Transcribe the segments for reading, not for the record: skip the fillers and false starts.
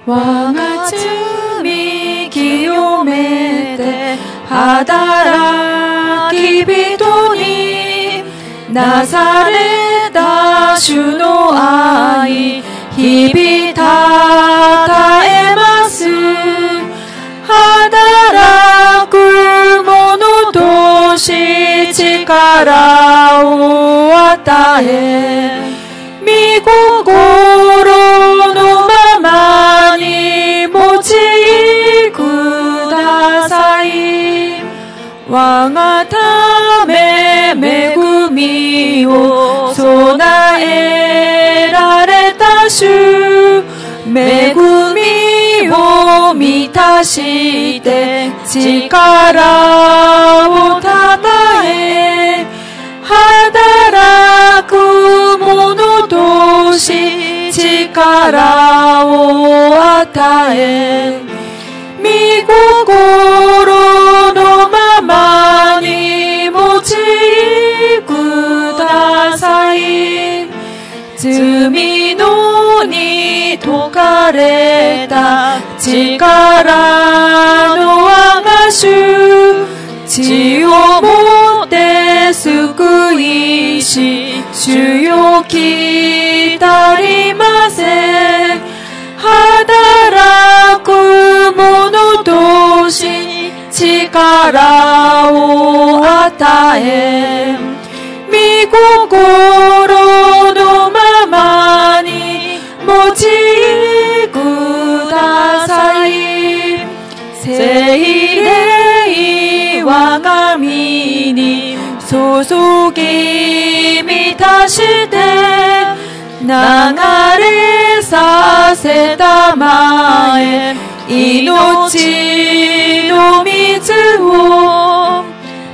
我が罪清めて働き人になされた主の愛日々たたえます。働く者とし力を与え御心のままに用いください。我がため恵みを備えられた主、恵みを満たして力をたたえ働く者とし力を与え御心のままに用いください。罪のに解かれた力の我が主、血をもって救いし主よ来たりませ。働く者とし力を与え御心のままに用いください。聖霊我が身に注ぎ満たして流れさせたまえ命の水を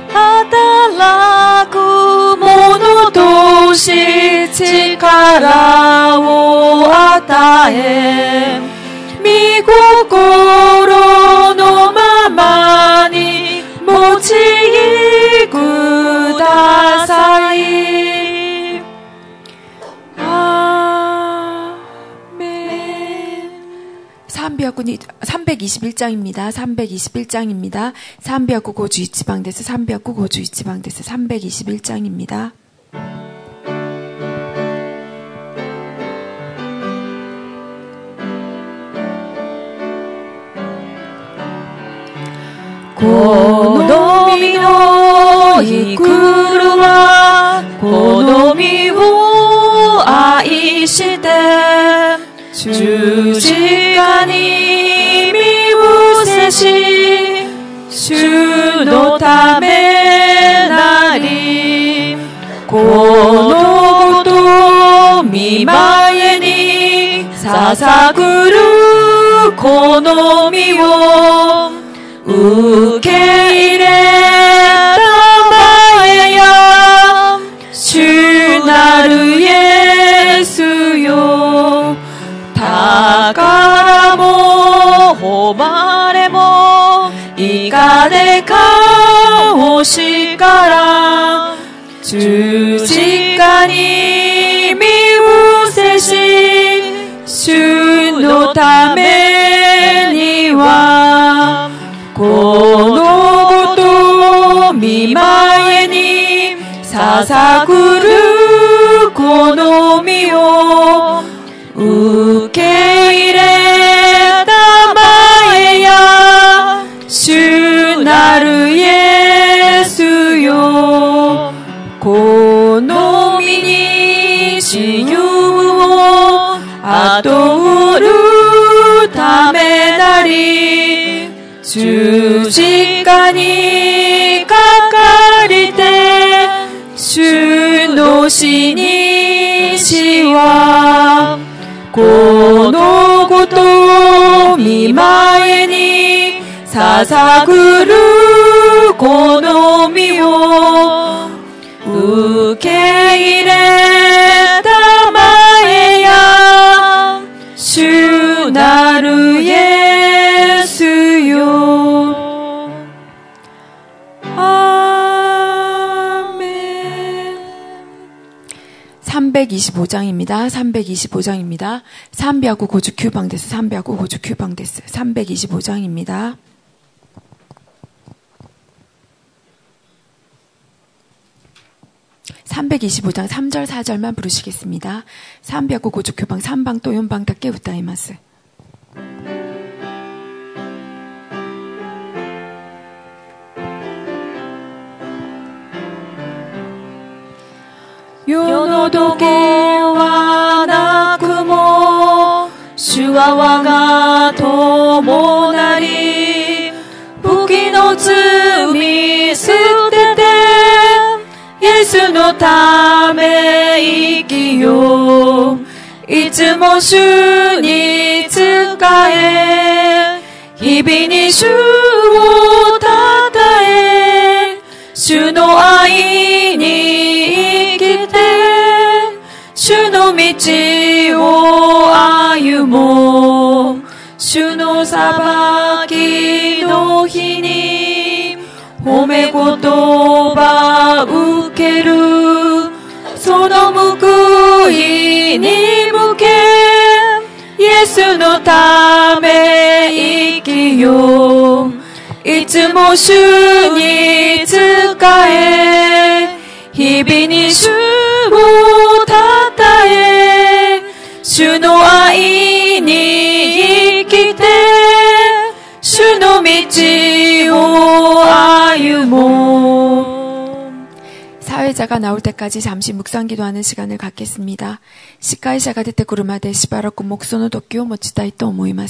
働く者とし力を与え御心のままに用いください。321장입니다. 321장입니다. 321です。321です。321장입니다.好みのイクルは好みを愛して十字架に身を伏し主のためなりこのこと見前に捧ぐる好みを受け入れたまえや主なるイエスよ宝も誉れもいかれか惜しから十字架に身を伏し主のためにはこのこと見前に捧ぐる好みを受け入れたまえや主なるイエスよ好みに自由を後売るためなり十字架にかかりて主の死に死はこのこと見前に捧ぐる好みを受け入れたまえや主なるイエスよアーメン 325장입니다. 325장입니다. 359番です。359番です。325장입니다. (325장) 3절 4절만 부르시겠습니다. 359방 3방 또 4방 다 깨우다 이마스.世の時計はなくも主は我が友なり不義の罪捨ててイエスのため生きよういつも主に仕え日々に主をたたえ主の愛に生きて主の道を歩もう主の裁きの日に褒め言葉受けるその報いに向けイエスのため生きよういつも主に仕え日々に主をたたえ主の愛に生きて主の道を歩もう 사회자가 나올 때까지 잠시 묵상 기도하는 시간을 갖겠습니다. 시카이샤가出てくるまでしばらく黙想の時を持ちたいと思います。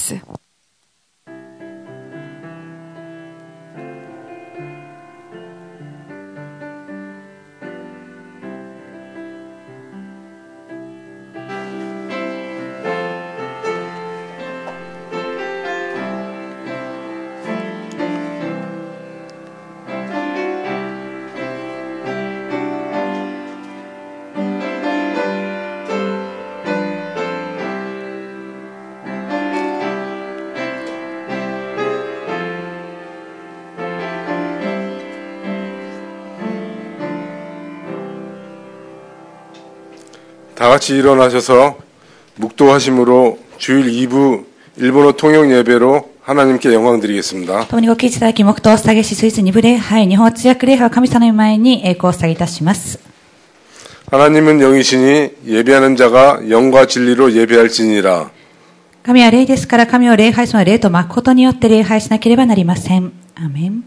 다 같이 일어나셔서 묵도하심으로 주일 2부 일본어 통역 예배로 하나님께 영광 드리겠습니다. 共にご起立いただき黙祷を捧げしスイス2部礼拝日本通訳礼拝を神様の前に栄光を捧げいたします。 하나님은 영이시니 예배하는 자가 영과 진리로 예배할지니라. 神は霊ですから神を礼拝するのは霊と誠によって礼拝しなければなりません。アーメン。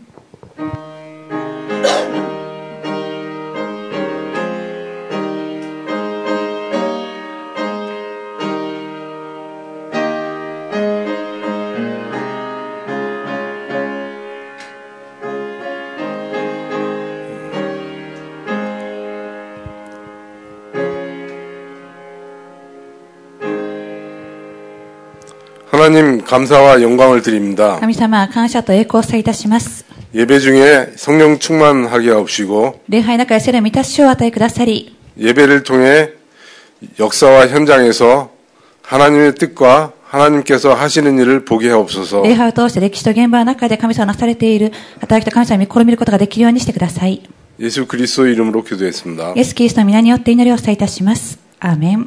하나님 감사와 영광을 드립니다. 神様感謝と栄光を捧げいたします。 예배 중에 성령 충만하게 하옵시고 礼拝の中で聖霊の満たしをお与えくださり 예배를 통해 역사와 현장에서 하나님의 뜻과 하나님께서 하시는 일을 보게 하옵소서. 礼拝を通して歴史と現場の中で神様がなされている働きと神様に試みることができるようにしてください。 예수 그리스도 이름으로 기도했습니다. イエスキリストの皆によって祈りを捧げいたします。アーメン。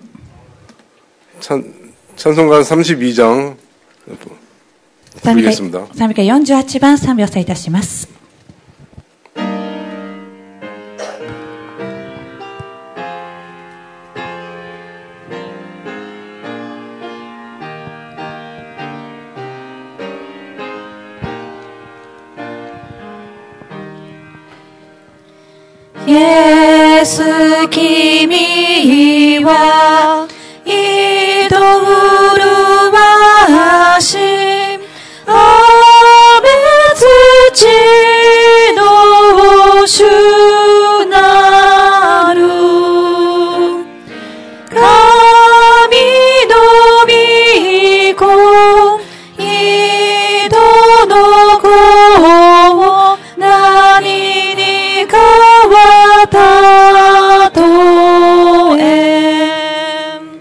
찬송가 32장 부르겠습니다. 348番賛美を捧げいたします。 イエス君は糸麗し雨土の主なる神の御子糸の子を何に変わったとえ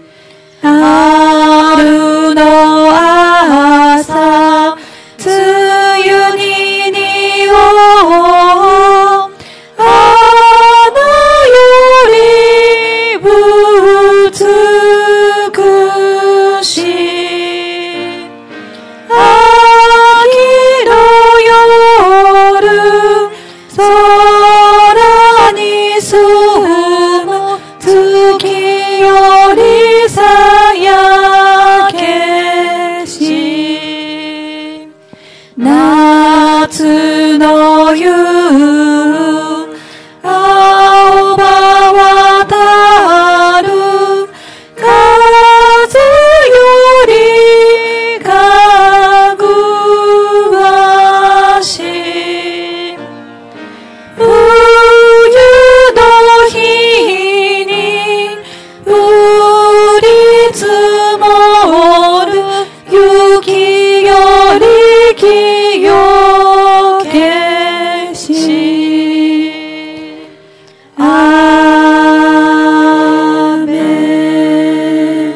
ゆ青葉渡る風よりかぐわし冬の日に降り積もる雪より清けしアーメン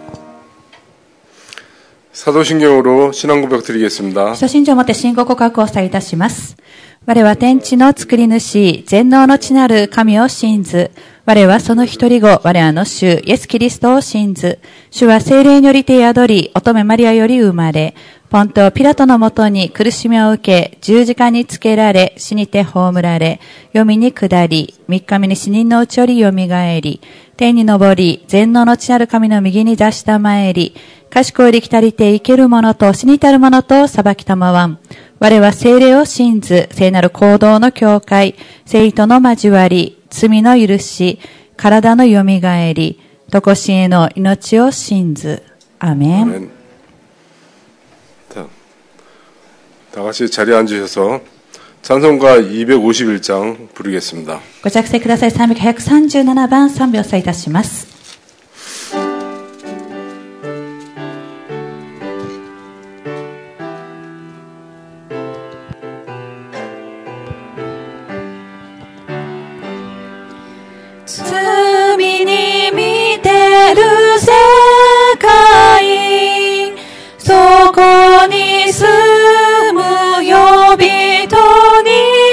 사도신경으로 신앙고백 드리겠습니다. 初心者をもって信仰告白をさいたします。我は天地の作り主、全能の地なる神を信ず。我はその一人子、我らの主、イエス・キリストを信ず。主は聖霊によりて宿り、乙女マリアより生まれ、ポント・ピラトのもとに苦しみを受け、十字架につけられ、死にて葬られ、黄泉に下り、三日目に死人のうちより蘇り、天に昇り、全能の地なる神の右に座したまえり、賢いりきたりて生ける者と死にたる者と裁きたまわん。我は聖霊を信ず、聖なる行動の境界、聖との交わり、罪の許し、体のよみがえり、とこしえの命を信ず。アメン。 아멘. 다 같이 자리에 앉으셔서 찬송가 251장 부르겠습니다. ご着席ください。337番賛美をさいたします。 罪に満てる世界そこに住む呼び人に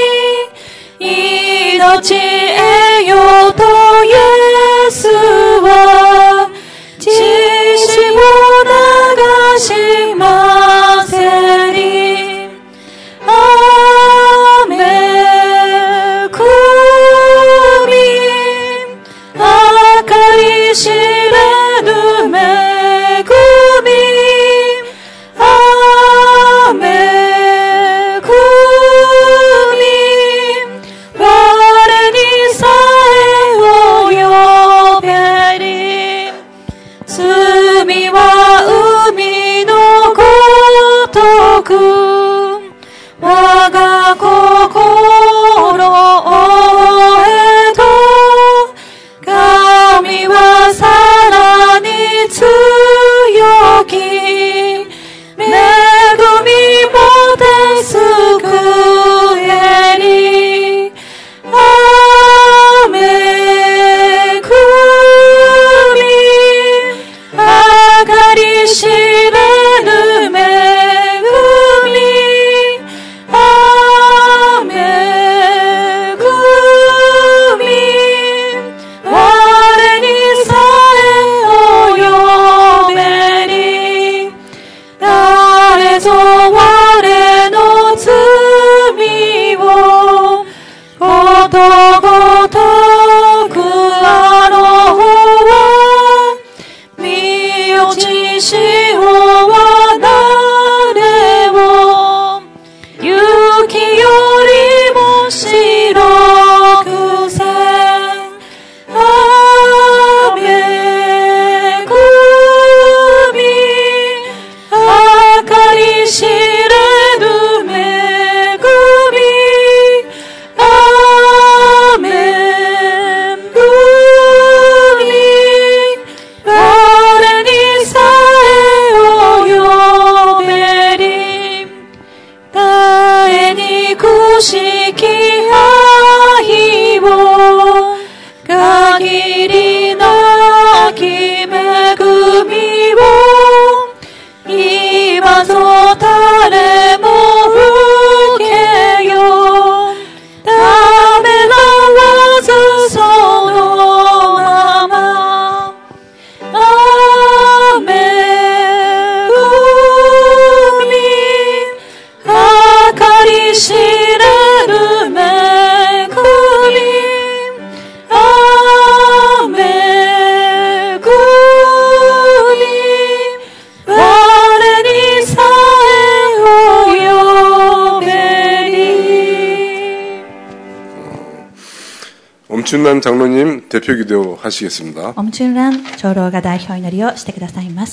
命へよとイエスは血潮流しませりアーメン神計り知れぬ恵みアーメン神我に捧 엄춘란 장로님 대표 기도 하시겠습니다. 엄춘란長老が代表祈りをしてくださいます。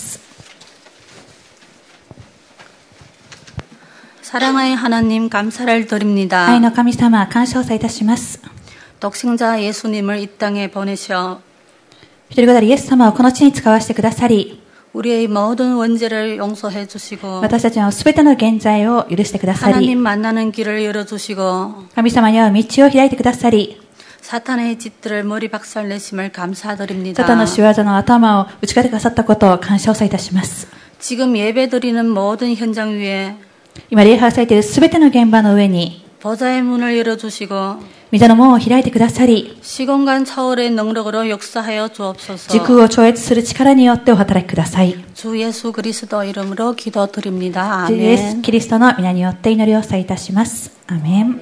사랑하는 하나님 감사를 드립니다. 愛の神様、感謝をさいたします。 독생자 예수님을 이 땅에 보내셔 一人子なるイエス様をこの地に使わせてくださり、 우리의 모든 원죄를 용서해 주시고 私たちのすべての現在を許してくださり、 하나님 만나는 길을 열어주시고 神様に会う道を開いてくださり、 사탄의 짓들을 머리 박살내심을 감사드립니다. サタンの仕業の頭を打ち勝てくださったことを感謝をさいたします。 지금 예배드리는 모든 현장 위에 今礼拝されているすべての現場の上に 보좌의 문을 열어주시고 御座の門を開いてくださり、 시공간 차월의 능력으로 역사하여 주옵소서. 時空を超越する力によってお働きください。 주 예수 그리스도 이름으로 기도드립니다. 主イエス 아멘. キリストの皆によって祈りをさいたします。アメン。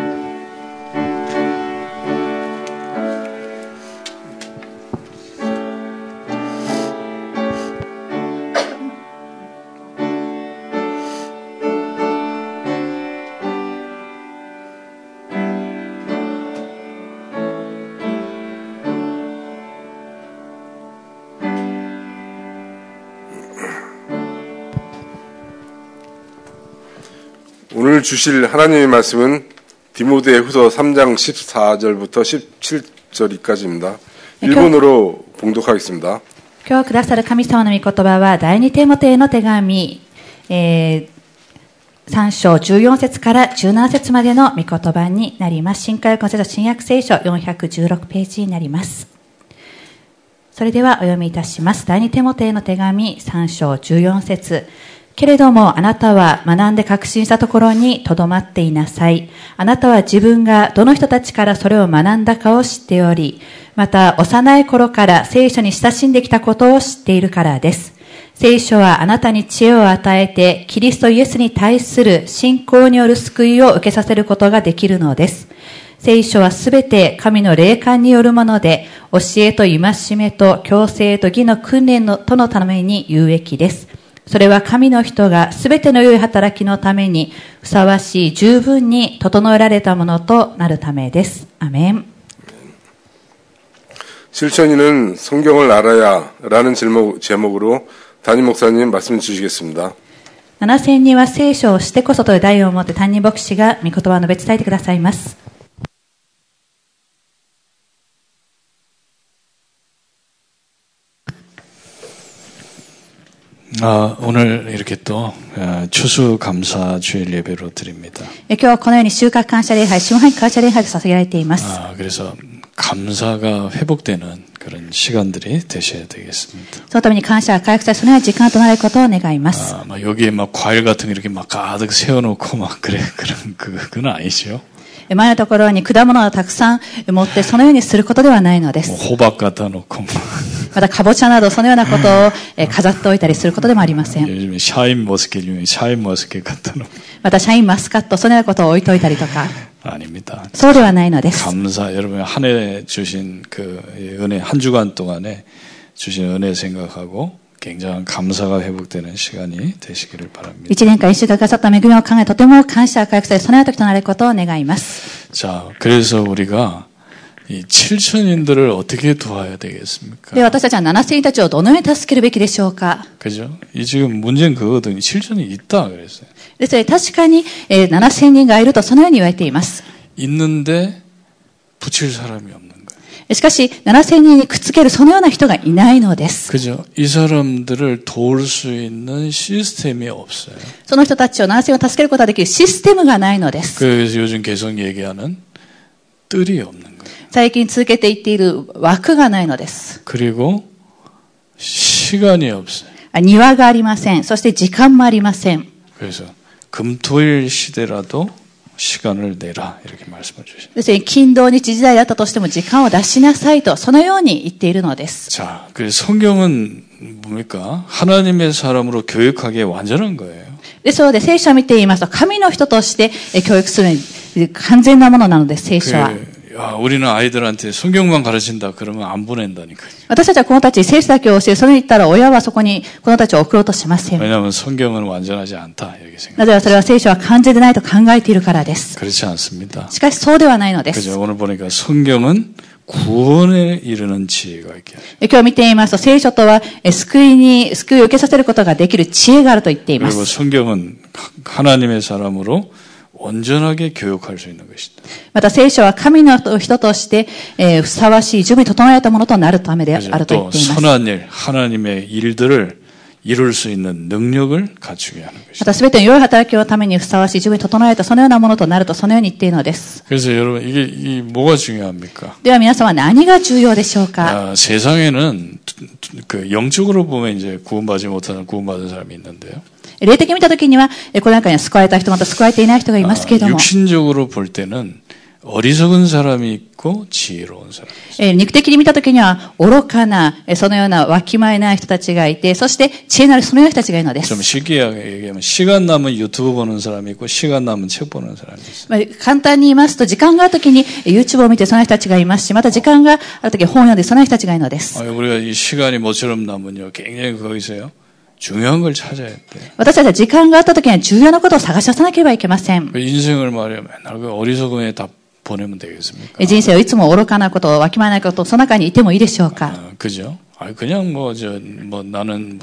오늘 주실 하나님의 말씀은 디모데후서 3장 14절부터 17절까지입니다. 일본어로 봉독하겠습니다. 今日くださる神様の御言葉は第二テモテへの手紙、3章14節から17節までの御言葉になります。新海訳の新約聖書416ページになります。それではお読みいたします。第二テモテへの手紙3章14節。けれどもあなたは学んで確信したところにとどまっていなさい。あなたは自分がどの人たちからそれを学んだかを知っており、また幼い頃から聖書に親しんできたことを知っているからです。聖書はあなたに知恵を与えて、キリストイエスに対する信仰による救いを受けさせることができるのです。聖書はすべて神の霊感によるもので、教えと戒めと強制と義の訓練とのために有益です。それは神の人がすべての良い働きのためにふさわしい十分に整えられたものとなるためです。アメン。 실천이는 성경을 알아야 라는 제목으로 담임 목사님 말씀 주시겠습니다. 7000人は聖書をしてこそという題を持って担任牧師が御言葉を述べ伝えてくださいます。 오늘 이렇게 또 추수감사 주일 예배로 드립니다. 今日はこのように収穫感謝礼拝、春拝感謝礼拝が捧げられています。 그래서 감사가 회복되는 그런 시간들이 되셔야 되겠습니다. そのために感謝が回復され、そのような時間となることを願います。 여기에 막 과일 같은 거 이렇게 막 가득 세워놓고 막 그건 아니죠. 前のところに果物をたくさん持ってそのようにすることではないのです。 호박 갖다 놓고 またかぼちゃなどそのようなことを飾っておいたりすることでもありません。 요즘에 샤인머스켓 갖다 놓고 またシャインマスカットそのようなことを置いておいたりとか 아닙니다. そうではないのです。 감사 여러분 한 해 주신 그 은혜 한 주간 동안에 주신 은혜 생각하고 굉장한 감사가 회복되는 시간이 되시기를 바랍니다. 1年間一週間くださった恵みを考え、とても感謝が回復され、そのような時となることを願います。 자, 그래서 우리가 이 7천인들을 어떻게 도와야 되겠습니까? で、私たちは7000人たちをどのように助けるべきでしょうか。 그죠? 이 지금 문제는 그거거든요. 7천이 있다 그랬어요. ですので、確かに7000人がいるとそのように言われています。 있는데 붙일 사람이 없는 거예요. しかし、7000人にくっつけるそのような人がいないのです。 그죠? 이 사람들을 도울 수 있는 시스템이 없어요. その人たちを7000人を助けることができるシステムがないのです。 그래서 요즘 계속 얘기하는 뜰이 없는 거예요. 最近続けていっている枠がないのです。 그리고 시간이 없어요. 庭がありません。そして時間もありません。 그래서 금토일 시대라도 시간을 내라 이렇게 말씀을 주십니다. ですので、金土日時代だったとしても時間を出しなさいと、そのように言っているのです。 자, 그래서 성경은 뭡니까? 하나님의 사람으로 교육하기에 완전한 거예요. ですので、聖書を見て言いますと、神の人として教育するに完全なものなのです、聖書は。 야, 우리는 아이들한테 성경만 가르친다 그러면 안 보낸다니까요. 私たちはこのたちに聖書だけを教え、それに言ったら親はそこにこのたちを送ろうとしません。 왜냐하면 성경은 완전하지 않다 이렇게 생각. なぜならそれは聖書は完全でないと考えているからです。 그렇지 않습니다. しかしそうではないのです。 그죠? 오늘 보니까 성경은 구원에 이르는 지혜가 있게 하십니다. 今日見ていますと、聖書とは、救いを受けさせることができる知恵があると言っていま 그리고 す。 성경은 하나님의 사람으로 온전하게 교육할 수 있는 것이다. また聖書は神の人として、ふさわしい準備整えたものとなるためであると言 또 っています。 선한 일, 하나님의 일들을 이룰 수 있는 능력을 갖추게 하는 ま 것이다. たすべての良い働きのためにふさわしい準備整えたそのようなものとなるとそのように言っているのです。 그래서 여러분 이게 뭐가 중요합니까? では皆様何が重要でしょうか？ 세상에는 그 영적으로 보면 이제 구원받지 못하는 구원받은 사람이 있는데요. 霊的に見たときには、この中には救われた人、また救われていない人がいますけれども、 육신적으로 볼 때는 어리석은 사람이 있고 지혜로운 사람이 있어요. 肉的に見たときには愚かな、そのようなわきまえない人たちがいて、そして知恵のあるそのような人たちがいるのです。 좀 쉽게 얘기하면 시간 남은 유튜브 보는 사람이 있고 시간 남은 책 보는 사람이 있어요. 簡単に言いますと、時間があるときに YouTube を見てその人たちがいますし、また時間があるとき本を読んでその人たちがいるのです。 우리가 이 시간이 뭐처럼 남으면요, 굉장히 거기서요, 중요한 걸 찾아야 돼. 私たちは時間があったときには重要なことを探し出さなければいけません。 인생을 말이야 맨날 그 어리석음에 다 보내면 되겠습니까? 人生をいつも愚かなこと、わきまえないこと、その中にいてもいいでしょうか？ 그죠? 그냥 나는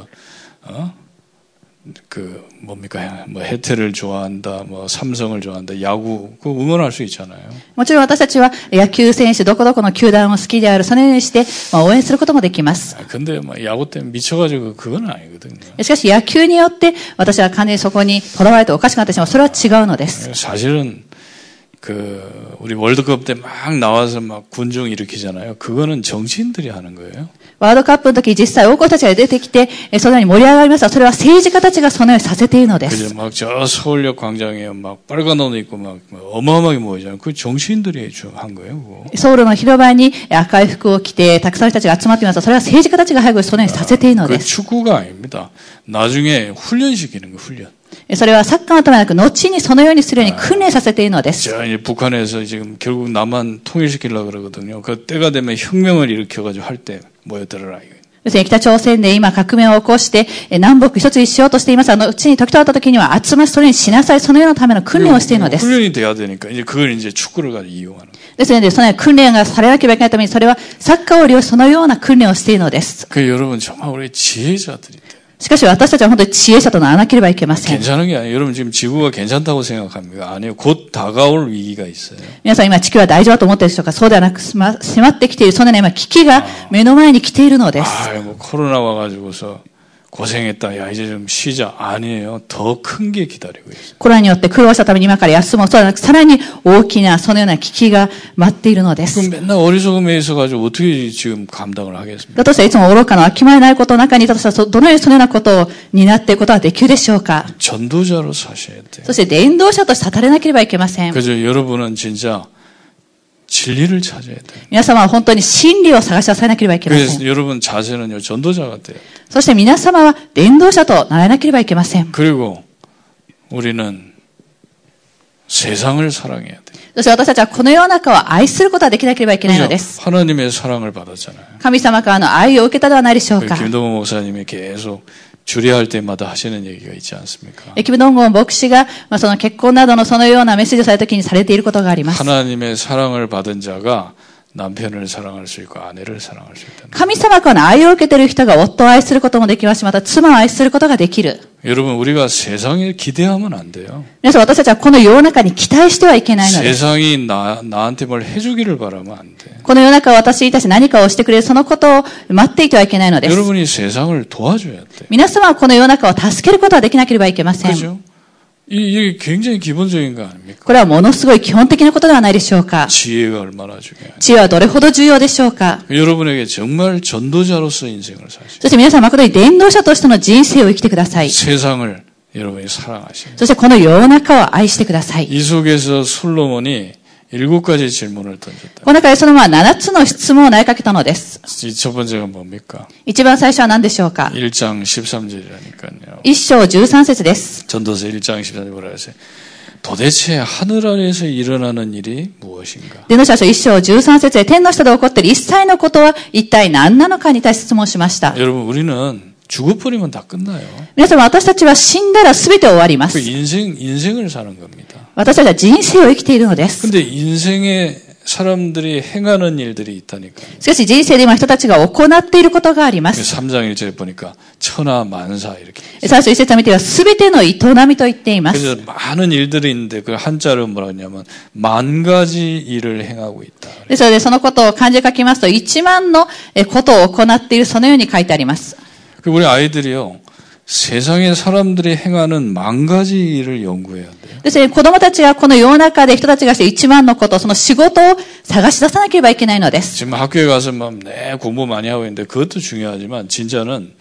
뭡니까? 해태를 좋아한다, 삼성을 좋아한다, 야구, 그거 응원할 수 있잖아요. もちろん私たちは野球選手、どこどこの球団を好きである、そのようにして、応援することもできます。 근데 야구 때문에 미쳐가지고 그건 아니거든요. しかし野球によって私は完全にそこにとらわれておかしくなってしまう。それは違うのです。 사실은 우리 월드컵 때 막 나와서 막 군중 일으키잖아요. 그거는 정치인들이 하는 거예요. ワールドカップの時実際王国たちが出てきて、そのように盛り上がりました。それは政治家たちがそのようにさせているのです。 그죠? 막 저 서울역 광장에 막 빨간 옷 입고 막 어마어마하게 모이잖아요. 그 정치인들이 한 거예요. 그거. ソウルの広場に赤い服を着て、たくさんの人たちが集まっています。それは政治家たちが早くそのようにさせているの 그 です。 축구가 아닙니다. 나중에 훈련시키는 거 훈련. それはサッカーのためでなく、後にそのようにするように訓練させているのです。 자, 이제 북한에서 지금 결국 남한 통일시키려고 그러거든요. 그 때가 되면 혁명을 일으켜가지고 할 때 모여들어라. 要するに北朝鮮で今革命を起こして、南北一つにしようとしています。うちに時とあった時には集まりそれにしなさい。そのようなための訓練をしているのです。 훈련이 돼야 되니까 이제 그걸 이제 축구를 가지고 이용하는 거예요. ですので、そのような訓練がされなければいけないために、それはサッカーを利用しそのような訓練をしているのです。 그 여러분 정말 우리 지혜자들이 돼요. しかし私たちは本当に知恵者とならなければいけません。 괜찮은 게 아니에요. 여러분 지금 지구가 괜찮다고 생각합니까? 아니에요. 곧 다가올 위기가 있어요. 皆さん今地球は大丈夫だと思っているでしょうか？そうではなく、迫ってきている、そのような今危機が目の前に来ているのです。 코로나 와가지고서 고생했다. 야, 이제 좀 쉬자. 아니에요. 더 큰 게 기다리고 있어요. コロナによって苦労したために今から休もう。そうではなく、さらに大きな、そのような危機が待っているのです。 그럼 맨날 어리석음에 있어가지고 어떻게 지금 감당을 하겠습니까? だとしたらいつも愚かなわきまえないことの中にいたとしたら、どのようにそのようなことを担っていくことができるでしょうか？ 전도자로 사셔야 돼요. そして伝道者として立たれなければいけません。 그죠? 여러분은 진짜 진리를 찾아야 돼요. 皆様は本当に真理を探し出さなければいけません。 그래서 여러분 자세는요, 전도자가 돼요. そして皆様は伝道者とならなければいけません。 그리고 우리는 세상을 사랑해야 돼요. そして私たちはこの世の中を愛することができなければいけないのです。 하나님의 사랑을 받았잖아요. 神様からの愛を受けたではないでしょうか。 김동호 목사님이 계속 주례할 때마다 하시는 얘기가 있지 않습니까? キム・ドンゴン牧師が、その結婚などのそのようなメッセージをされた時にされていることがあります。 하나님의 사랑을 받은 자가 남편을 사랑할 수 있고 아내를 사랑할 수 있다. 神様からの愛を受けている人が夫を愛することもできますし、また妻を愛することができる。 여러분 우리가 세상에 기대하면 안 돼요. 皆さん私たちはこの世の中に期待してはいけないのです。 세상이 나한테 뭘 해주기를 바라면 안 돼. この世の中は私に対して何かをしてくれるそのことを待っていてはいけないのです。 여러분이 세상을 도와줘야 돼. 皆様はこの世の中を助けることができなければいけません。 그죠? 이게 굉장히 기본적인 거 아닙니까? これはものすごい基本的なことではないでしょうか。 지혜가 얼마나 중요해요. 知恵はどれほど重要でしょうか。 여러분에게 정말 전도자로서 인생을 사시고 そして皆さん誠に伝道者としての人生を生きてください。 세상을 여러분이 사랑하시고 そしてこの世の中を愛してください。 이 속에서 솔로몬이 7가지 질문을 던졌다. この中でその7つの質問を投げかけたのです。 첫 번째가 뭡니까? 一番最初は何でしょうか。 1장 13절이라니까요. 1章13節です。 전도서 1장 13절 뭐라 하세요? 도대체 하늘 아래에서 일어나는 일이 무엇인가? 伝道者書1章13節で天の下で起こっている一切のことは一体何なのかに対して質問しました。 여러분 우리는 죽어버리면 다 끝나요. 皆様私たちは死んだら全て終わりま 그 す。 인생을 사는 겁니다. 私たちは人生を生きているのです。 근데 인생의 사람들이 행하는 일들이 있다니까. しかし人生で今人たちが行っていることがあります。 3장 1절에 보니까 천하 만사 이렇게. 最初一節を見ては全ての営みと言っています。 그래서 많은 일들이 있는데 그 한자로 뭐라 하냐면 만 가지 일을 행하고 있다. ですのでそのことを漢字で書きますと1万のことを行っているそのように書いてあります。 우리 아이들이요. 세상의 사람들이 행하는 만 가지 일을 연구해야 돼요. ですね、子供たちがこの世の中で人たちがして1万のこと、その仕事を探し出さなければいけないのです。 지금 학교에 가서 막 공부 많이 하고 있는데 그것도 중요하지만 진짜는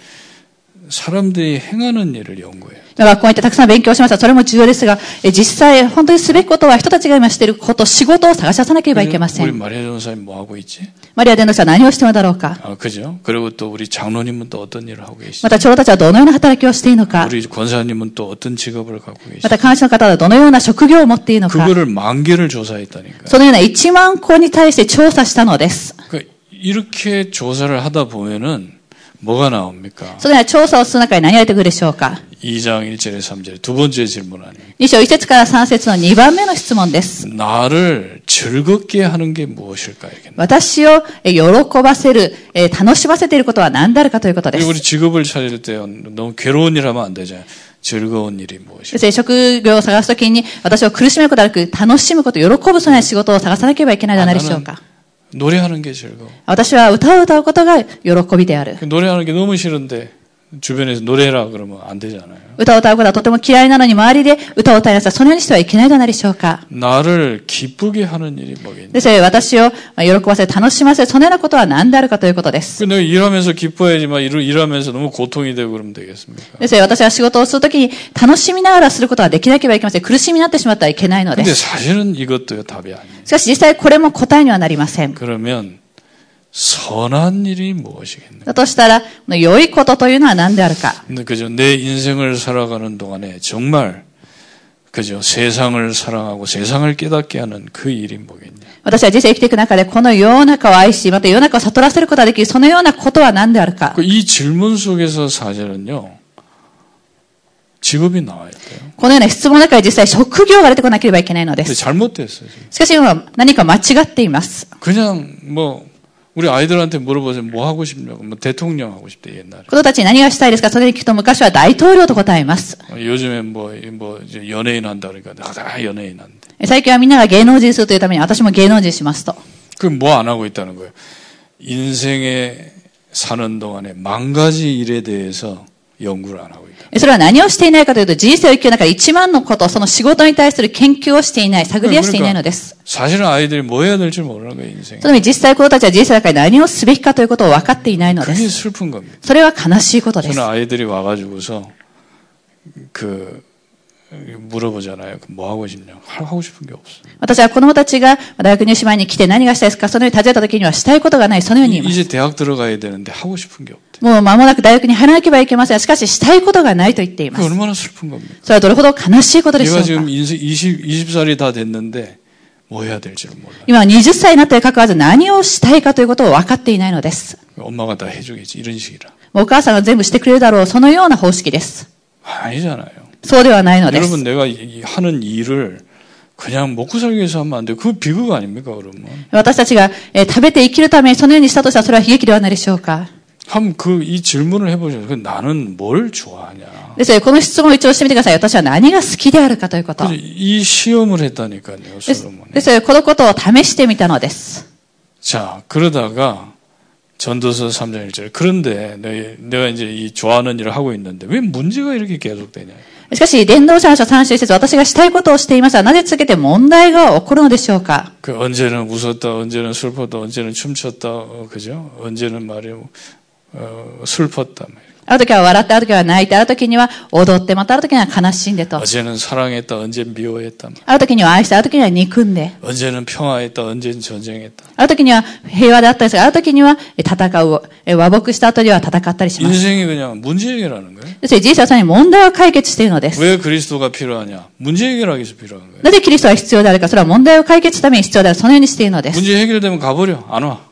사람들이 행하는 일을 연구해요. 学校に行ってたくさん勉強しました。それも重要ですが、実際本当にすべきことは人たちが今していること、仕事を探し出さなければいけませ 우리 ん。 마리아 전사님 뭐 하고 있지? マリア伝道師は何をしているのだろうか。 그죠? 그리고 또 우리 장로님은 또 어떤 일을 하고 계시죠? また長老たちはどのような働きをしているのか。 우리 권사님은 또 어떤 직업을 갖고 ま 계시죠? た監視の方はどのような職業を持っているのか。 그거를 만 개를 조사했다니까. そのような1万個に対して調査したのです。 이렇게 조사를 하다 보면은 뭐가 나옵니까? そのような調査をする中で何が出てくるでしょうか。 2장 1절에 3절에 두 번째 질문 아닙니까? 2章1節から3節の2番目の質問です。 나를 즐겁게 하는 게 무엇일까? 이렇게. 私を喜ばせる、楽しませていることは何であるかということで 우리 す。 직업을 찾을 때 너무 괴로운 일 하면 안 되잖아요. 즐거운 일이 무엇일까? ですね、職業を探すときに私を苦しめることなく楽しむこと、喜ぶそのような仕事を探さなければいけないのではないでしょうか。 노래하는 게 즐거워. 私は歌を歌うことが喜びである。 노래하는 게 너무 싫은데 주변에서 노래해라 그러면 안 되잖아요. 歌を歌うことはとても嫌いなのに周りで歌を歌いなさい。そのようにしてはいけないのではないでしょうか。 나를 기쁘게 하는 일이 뭐겠냐? ですので私を喜ばせ、楽しませ、そのようなことは何であるかということです。 내가 일하면서 기뻐야지만 일하면서 너무 고통이 되고 그러면 되겠습니까? ですので私は仕事をするときに楽しみながらすることはできなければいけません。苦しみになってしまってはいけないので 근데 す。 사실은 이것도 답이 아니에요. しかし実際これも答えにはなりません。 그러면 선한 일이 무엇이겠냐? だとしたら、良いことというのは何であるか。 그죠? 내 인생을 살아가는 동안에 정말 그죠? 세상을 사랑하고 세상을 깨닫게 하는 그 일이 뭐겠냐? 私は人生生きていく中でこの世の中を愛し、また世の中を悟らせることができる、そのようなことは何であるか。 이 질문 속에서 사실은요. 직업이 나와야 돼요. このような質問の中で実際職業が出てこなければいけないので 근데 す。 잘못됐어요. 지금. しかし今何か間違っています。 그냥 뭐 우리 아이들한테 물어보세요. 뭐 하고 싶냐고. 뭐 대통령 하고 싶대 옛날에. 子供たちに何がしたいですかそれに聞くと昔は大統領と答えます。 요즘에 뭐 이제 연예인 한다 그러니까 다 연예인 한대. 最近はみんなが芸能人するというために私も芸能人しますと。 그럼 뭐 안 하고 있다는 거예요. 인생에 사는 동안에 만 가지 일에 대해서 연구를 안 하고 있다. それは何をしていないかというと人生を生きる中で1万のこと、その仕事に対する研究をしていない、探り出していないのです。 사실은 아이들이 뭐 해야 될지 모르는 거예요, 인생에. そのため実際子供たちは人生の中で何をすべきかということを分かっていないので 그게 す。 슬픈 겁니다. それは悲しいことです 저는 。 아이들이 와가지고서 물어보잖아요. 뭐 하고 싶냐? 하고 싶은 게 없어. 私は子供たちが大学入試前に来て何がしたいですかそのように尋ねた時にはしたいことがない、そのように言います。 이제 대학 들어가야 되는데 하고 싶은 게 없대. もう間もなく大学に入らなければいけません。しかししたいことがないと言っていま 그게 す。 얼마나 슬픈 겁니까? それはどれほど悲しいことでしょう 얘가 か。 지금 인생 20살이 다 됐는데 뭐 해야 될지를 몰라. 今は20歳になってかかわらず何をしたいかということを分かっていないのです。 엄마가 다 해주겠지. 이런 식이라. もうお母さんが全部してくれるだろう、そのような方式です。 아니잖아요. そうではないのです。 여러분 내가 하는 일을 그냥 먹고 살기 위해서 하면 안 돼요. 그거 비극 아닙니까 그러면? 私たちが食べて生きるためにそのようにしたとしたらそれは悲劇ではないでしょうか。 한번 이 질문을 해보죠. 나는 뭘 좋아하냐? ですのでこの質問を一応してみてください。私は何が好きであるかということ。 이 시험을 했다니까요. です 솔로몬이. のでこのことを試してみたのです。 자 그러다가 전도서 3장 1절. 그런데 내가 이제 이 좋아하는 일을 하고 있는데 왜 문제가 이렇게 계속되냐? しかし、伝道者の書3章1節、私がしたいことをしていますが、なぜ続けて問題が起こるのでしょうか。 언제는 웃었다, 언제는 슬펐다, 언제는 춤췄다, 그죠? 언제는 말이요, 슬펐다. ある時は笑って、ある時は泣いて、ある時には踊って、またある時には悲しんでと。 어제는 사랑했다, 언제는 미워했다. ある時には愛して、ある時には憎んで。 언제는 평화했다, 언제는 전쟁했다. ある時には平和であったりする。ある時には戦う。和睦した後には戦ったりします。 인생이 그냥 문제 해결하는 거예요. ですので、人生はさらに問題を解決しているのです。 왜 그리스도가 필요하냐? 문제 해결하기 위해서 필요한 거예요. なぜキリストは必要であるか、それは問題を解決するために必要である。そのようにしているのです。 문제 해결되면 가버려. 안 와.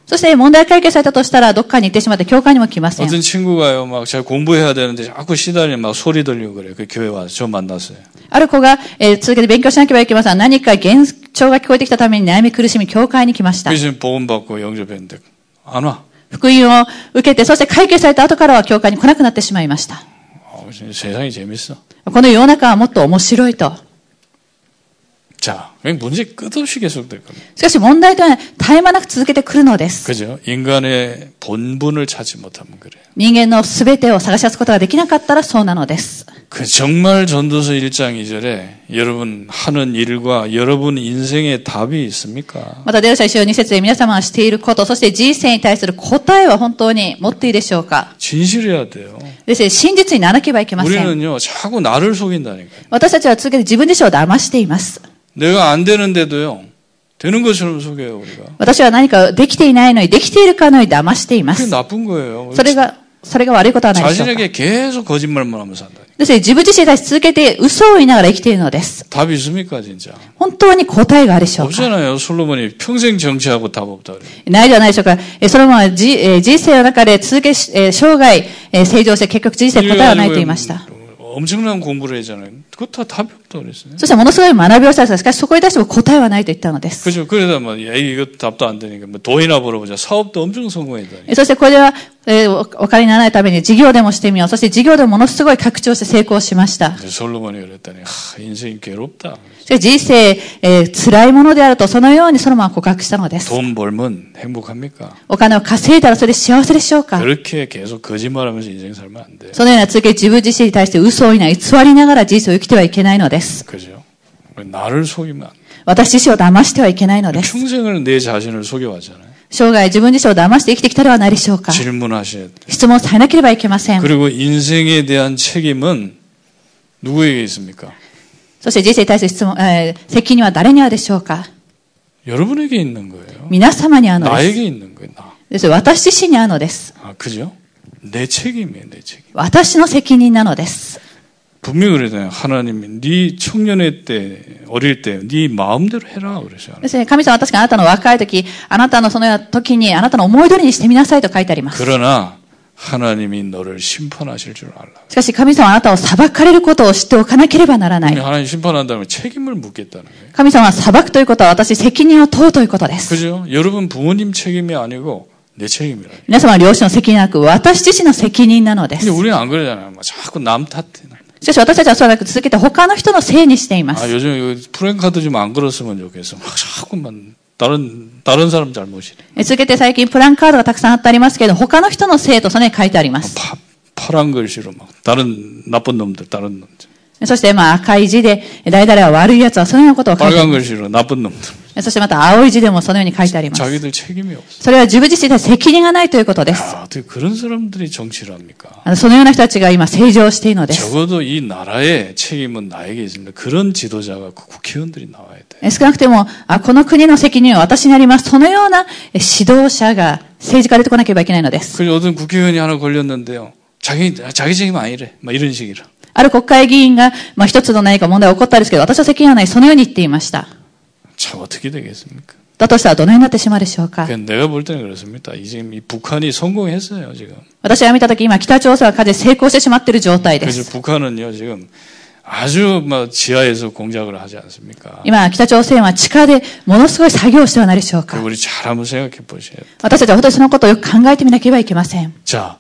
そして問題解決されたとしたら、どっかに行ってしまって教会にも来ません。 어떤 친구가요, 막 제가 공부해야 되는데 자꾸 시달리면 막 소리 들리고 그래요. 그 교회 와서 저 만났어요. ある子が、続けて勉強しなければいけません。何か幻聴が聞こえてきたために悩み苦しみ、教会に来ました。 그래서 복음 받고 영접했는데 안 와. 福音を受けて、そして解決された後からは教会に来なくなってしまいました。 세상이 재밌어. この世の中はもっと面白いと。 자, 문제 끝없이 계속될 겁니다. しかし問題というのは絶え間なく続けてくるのです。 그죠? 인간의 본분을 찾지 못하면 그래요. 人間のすべてを探し出すことができなかったらそうなのです。 그 정말 전도서 1장 2절에 여러분 하는 일과 여러분 인생의 답이 있습니까? また、デルシャ一章2節で皆様がしていること、そして人生に対する答えは本当に持っていいでしょうか？ 진실해야 돼요. ですね、真実にならなければいけません。 우리는요, 자꾸 나를 속인다니까요. 私たちは続けて自分自身を騙しています。 내가 안 되는데도요, 되는 것처럼 속여요, 우리가. 私は何かできていないのに、できているかのように騙していま 그게 す。 나쁜 거예요. それが悪いことはないでしょうか？ 자신에게 계속 거짓말만 하면서 산다니까. ですね、自分自身に対して続けて嘘を言いながら生きているのです。 답이 있습니까, 진짜? 本当に答えがあるでしょうか？ 없잖아요. 솔로몬이 평생 정치하고 답 없다 그래요. ないではないでしょうか。それも人生の中で続け、生涯、成長して結局人生答えはないと言いました。 엄청난 공부를 했잖아요. 그거 다 답이 없다 그랬어요. そしてものすごい学びをしたんですが、しかしそこに対しても答えはないと言ったのです。 그죠? 그러다 뭐, 야, 이거 답도 안 되니까, 뭐, 돈이나 벌어보자. 사업도 엄청 성공했다니. そしてこれでは、お金にならないために事業でもしてみよう。そして事業でもものすごい拡張して成功しました。 솔로몬이 그랬더니, 인생이 괴롭다. しかし人生、辛いものであると、そのようにソロモンは告白したのです。 돈 벌면 행복합니까? お金を稼いだらそれで幸せでしょうか？ 그렇게 계속 거짓말하면서 인생 살면 안 돼요. そのような続け自分自身に対して嘘を言いながら偽りながら人生を生きてはいけないのです。 그죠? 나를 속이면 안 돼. 私自身を騙してはいけないのです。 평생을 내 자신을 속여왔잖아요. 生涯自分自身を騙して生きてきたではないでしょうか？ 질문하셔야 돼. 質問されなければいけません。 그리고 인생에 대한 책임은 누구에게 있습니까? そして人生に対する質問、責任は誰にあるでしょうか？ 여러분에게 있는 거예요. 皆様にあるのです。 나에게 있는 거예요. 나. です。私自身にあるのです。 아, 그죠? 내 책임이에요, 내 책임. 私の責任なのです。 분명히 그러잖아요. 하나님이 네 청년의 때, 어릴 때, 네 마음대로 해라 그러셔요. ですね、神様は確かあなたの若い時、あなたのそのような時にあなたの思い通りにしてみなさいと書いてあります。 그러나 하나님이 너를 심판하실 줄 알라. しかし神様はあなたを裁かれることを知っておかなければならない。 하나님 심판한다면 책임을 묻겠다는 거예요. 神様は裁くということは私責任を問うということです。 그죠? 여러분 부모님 책임이 아니고 내 책임이라. 皆様は両親の責任なく私自身の責任なので 근데 す。 우리는 안 그러잖아요. 막 자꾸 남 탓해. しかし私たちはそうなく続けて他の人のせいにしていま 아, す。 요즘 이거 프랭카드 좀 안 걸었으면 좋겠어. 막 자꾸만 다른 사람 잘못이래. 続けて最近プランカードがたくさん貼ってありますけれど、他の人のせいとそれに書いてあります。 파란 글씨로 막 다른 나쁜 놈들, 다른 놈들. そして赤い字で、誰々は悪い奴はそのようなことを書いてあ 빨간 ります 글씨로 나쁜 놈들. そしてまた青い字でもそのように書いてあります。 자기들 책임이 없어. それは自分自身で責任がないということです。 야, 어떻게 그런 사람들이 정치를 합니까? そのような人たちが今政治をしているのです。 적어도 이 나라의 책임은 나에게 있습니다. 그런 지도자가 국회의원들이 나와야 돼. 少なくても、この国の責任は私にあります。そのような指導者が政治家出てこなければいけないのです。 그래서 어떤 국회의원이 하나 걸렸는데요. 자기 책임 아니래. 막 이런 식이라. ある国会議員が、一つの何か問題が起こったんですけど、私は責任はない。そのように言っていました。 참 어떻게 되겠습니까? だとしたらどのようになってしまうでしょうか。 내가 볼 때는 그렇습니다. 지금 이 북한이 성공했어요, 지금. 私が見たとき、今北朝鮮は完全に成功してしまっている状態で 그래서 す。 북한은요, 지금 아주 막 지하에서 공작을 하지 않습니까? 今、北朝鮮は地下でものすごい作業をしてはないでしょうか。 우리 잘 한번 생각해 보셔야 돼요. 私たちは本当にそのことをよく考えてみなければいけません。 자,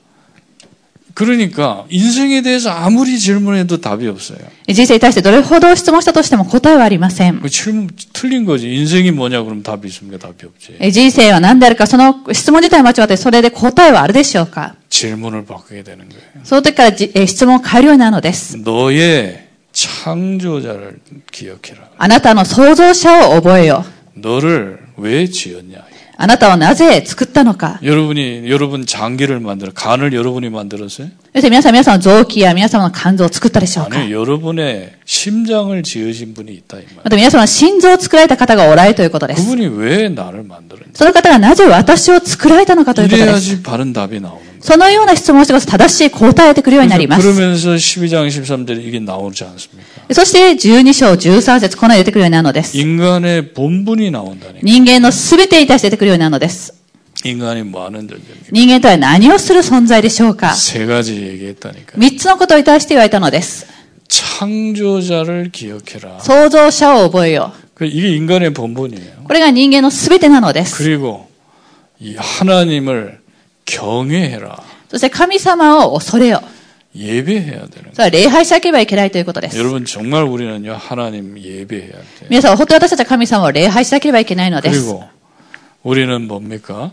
그러니까 인생에 대해서 아무리 질문해도 답이 없어요. 人生に対してどれほど質問したとしても答えはありません。 그 질문 틀린 거지. 인생이 뭐냐 그럼 답이 있습니까? 답이 없지. 人生は何であるか、その質問自体は間違って、それで答えはあるでしょうか。 질문을 바꾸게 되는 거예요. その時から質問を変えるようになるのです。 너의 창조자를 기억해라. あなたの創造者を覚えよ。 너를 왜 지었냐? あなたをなぜ作ったのか。 여러분 장기를 만들어 간을 여러분이 만들었어요? 皆さんの臓器や皆様の肝臓を作ったでしょうか。 아니, 여러분의 심장을 지으신 분이 있다 이 말. また皆様の心臓を作られた方がおられるということです。 그분이 왜 나를 만들었냐? その方がなぜ私を作られたのかということです。 이래야지 바른 답이 나오는 거예요. そのような質問をしてこそ正しい答えを得てくるようになります。 그러면서 12장 13절에 이게 나오지 않습니까? そして12章13節このように出てくるようになるのです。 인간의 본분이 나온다니까. 人間のすべてに対して出てくるようになるのです。 인간이 뭐 하는 존재입니까? 人間とは何をする存在でしょうか。 세 가지 얘기했다니까. 3つのことに対して言われたのです。 창조자를 기억해라. 創造者を覚えよ 이게 인간의 본분이에요. う。これが人間のすべてなのです。 그리고 이 하나님을 경외해라. そして神様を恐れよ。 예배해야 되는 거예요. それは礼拝しなければいけないということです。 여러분 정말 우리는요 하나님 예배해야 돼요. 皆さん、本当に私たちは神様を礼拝しなければいけないのです。 그리고 우리는 뭡니까?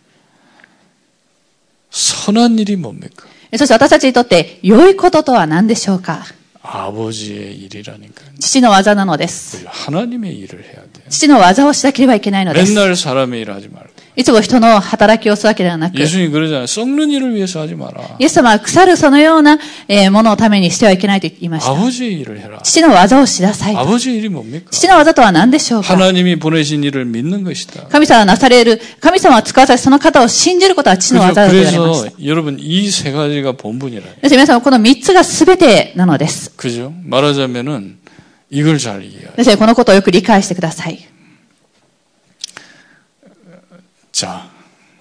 선한 일이 뭡니까? そして私たちにとって良いこととは何でしょうか。 아버지의 일이라니까. 父の技なのです。 하나님의 일을 해야 돼요. 父の技をしなければいけないのです。 맨날 사람의 일 하지 말고. いつも人の働きをするわけではなく、 예수님 그러잖아요. 썩는 일을 위해서 하지 마라. イエス様は腐るそのようなもののためにしてはいけないと言いました。 아버지의 일을 해라. 父の技をしなさいと。 아버지의 일이 뭡니까? 父の技とは何でしょうか。 하나님이 보내신 일을 믿는 것이다. 神様はなされる、神様は使わされその方を信じることは父の技だと言われました。 그래서 여러분 이 세 가지가 본분이라. です皆さんこの3つが全てなのです。 그죠? 말하자면은 이걸 잘 이해해요. ですこのことをよく理解してください。 자,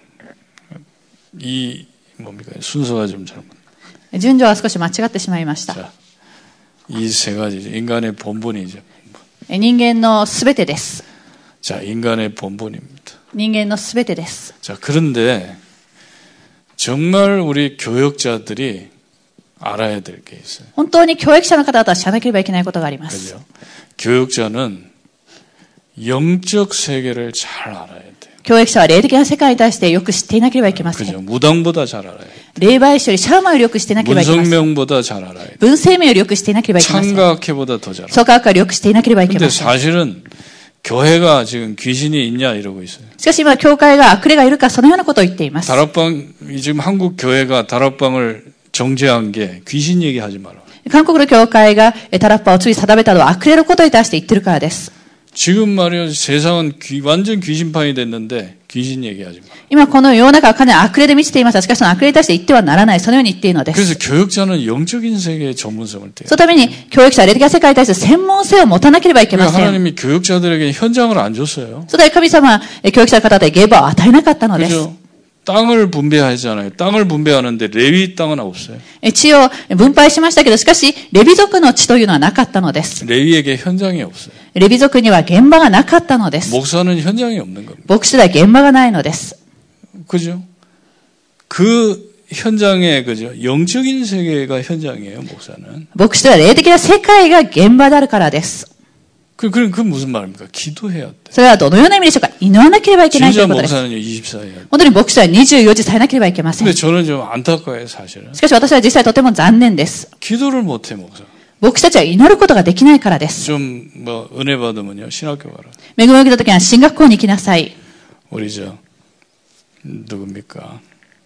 이 뭡니까? 순서가 좀 잘못. 順序は少し間違ってしまいました。 자, 이 세 가지 인간의 본분이죠. 人間の全てです。 자, 인간의 본분입니다. 人間の全てです。 자, 그런데 정말 우리 교역자들이 알아야 될 게 있어요. 本当に教育者の方々は知らなければいけないことがあります。 그죠? 교역자는 영적 세계를 잘 알아야 돼요. 教育者は霊的な世界に対してよく知っていなければいけません。 그죠? 무당보다 잘 알아야 돼요. 霊媒師よりシャーマンよりよく知っていなければいけません。 문성명보다 잘 알아야 돼요. 文生命よりよく知っていなければいけません。 창과학회보다 더 잘 알아요. 創価学よりよく知っていなければいけ 근데 ません。 사실은 교회가 지금 귀신이 있냐 이러고 있어요. しかし今、教会が悪霊がいるかそのようなことを言っています。 다락방 지금 한국 교회가 다락방을 정죄한 게 귀신 얘기하지 마라. 韓国の教会がタラッパをつい定めたのは悪霊のことに対して言ってるからです。 지금 말이야 세상은 완전 귀신판이 됐는데 귀신 얘기하지 마라. 今この世の中はかなり悪霊で満ちていますが、しかしその悪霊に対して言ってはならない、そのように言っているのです。 그래서 교역자는 영적인 세계의 전문성을 떼요. そのために教育者は霊的な世界に対して専門性を持たなければいけません。 하나님이 교역자들에게 현장을 안 줬어요. そのため神様は教育者の方々に現場を与えなかったのです。 그죠? 땅을 분배하잖아요. 땅을 분배하는데 레위 땅은 없어요. 地を分配しましたけど、しかしレビ族の地というのはなかったのです。 레위에게 현장이 없어요. レビ族には現場がなかったのです。 목사는 현장이 없는 겁니다. 牧師では現場がないのです。 그죠? 그 현장에 그죠? 영적인 세계가 현장이에요, 목사는. 牧師では霊的な世界が現場であるからです。 그 무슨 말입니까? 기도해야 돼. それはどのような意味でしょうか。祈らなければいけないとい 진짜 うことです。 목사는요, 24 해야 돼. 本当に牧師は24時さえなければいけません。 근데 저는 좀 안타까워요, 사실은. しかし私は実際とても残念です。 기도를 못해, 목사. 牧師たちは祈ることができないからです。 좀, 은혜 받으면요, 신학교 가라. 恵みを受けたときは進学校に行きなさい。 우리 누굽니까?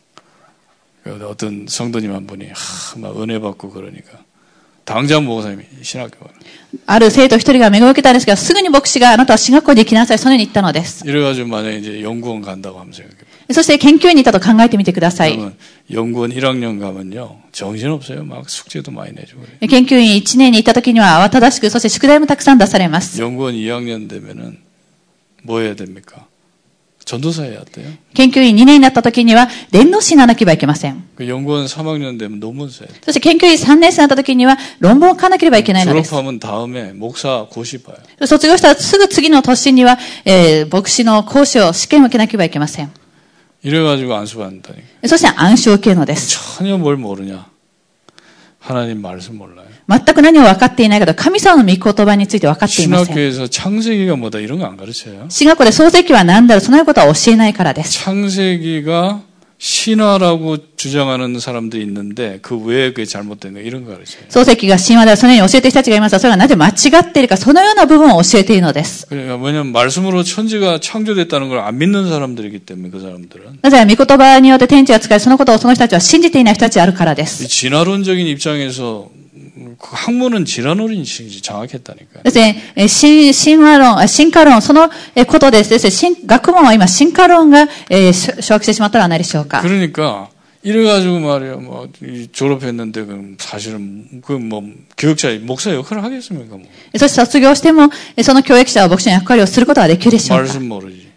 어떤 성도님 한 분이, 막 은혜 받고 그러니까. 당장 목사님이 신학교 가라. ある生徒一人が恵みを受けたんですが、すぐに牧師があなたは進学校に行きなさい、そのように言ったのです。 이래가지고 만약에 이제 연구원 간다고 하면 생각해요. そして研究員に行ったと考えてみてください。 그러면 연구원 1학년 가면요, 정신없어요. 막 숙제도 많이 내주고. 그래요. 研究員1年に行った時には慌ただしく、そして宿題もたくさん出されます。 연구원 2학년 되면은 뭐 해야 됩니까? 전도사 해야 돼요. 研究員2年になった時には伝道師にならなければいけません。 그 연구원 3학년 되면 논문 써야 돼요. そして研究員3年生になった時には論文を書かなければいけないのです。 졸업하면 다음에 목사 고시 봐요. 卒業したらすぐ次の年には、牧師の講師を試験を受けなければいけません。 이래가지고 안수받는다니까. そして暗唱を受けるのです。 전혀 뭘 모르냐? 하나님 말씀 몰라요. 全く何を分かっていないけど、神様の御言葉について分かっていません。 신학교에서 창세기가 뭐다 이런 거 안 가르쳐요. 進学校で創世記は何だろう、そのようなことは教えないからです。 창세기가 신화라고 주장하는 사람들이 있는데 그 왜 그게 잘못된 거 이런 거 가르쳐요. 創世記が神話ではそのように教えている人たちがいますが、それがなぜ間違っているか、そのような部分を教えているのです。 그러니까 왜냐면 말씀으로 천지가 창조됐다는 걸 안 믿는 사람들이기 때문에 그 사람들은 なぜなら御言葉によって天地が使え、そのことをその人たちは信じていない人たちであるからで 이 す。 진화론적인 입장에서 그 학문은 진화론이 장악했다니까. ですね、進化論、そのことですね、学問は今、進化論が掌握してしまったのではないでしょうか。 그러니까 이래가지고 말이야, 뭐 졸업했는데 그 사실은 그 뭐 교육자 목사 역할을 하겠습니까? 뭐. そして卒業しても、その教育者は牧師の役割をすることができるでしょうか。 말씀 모르지.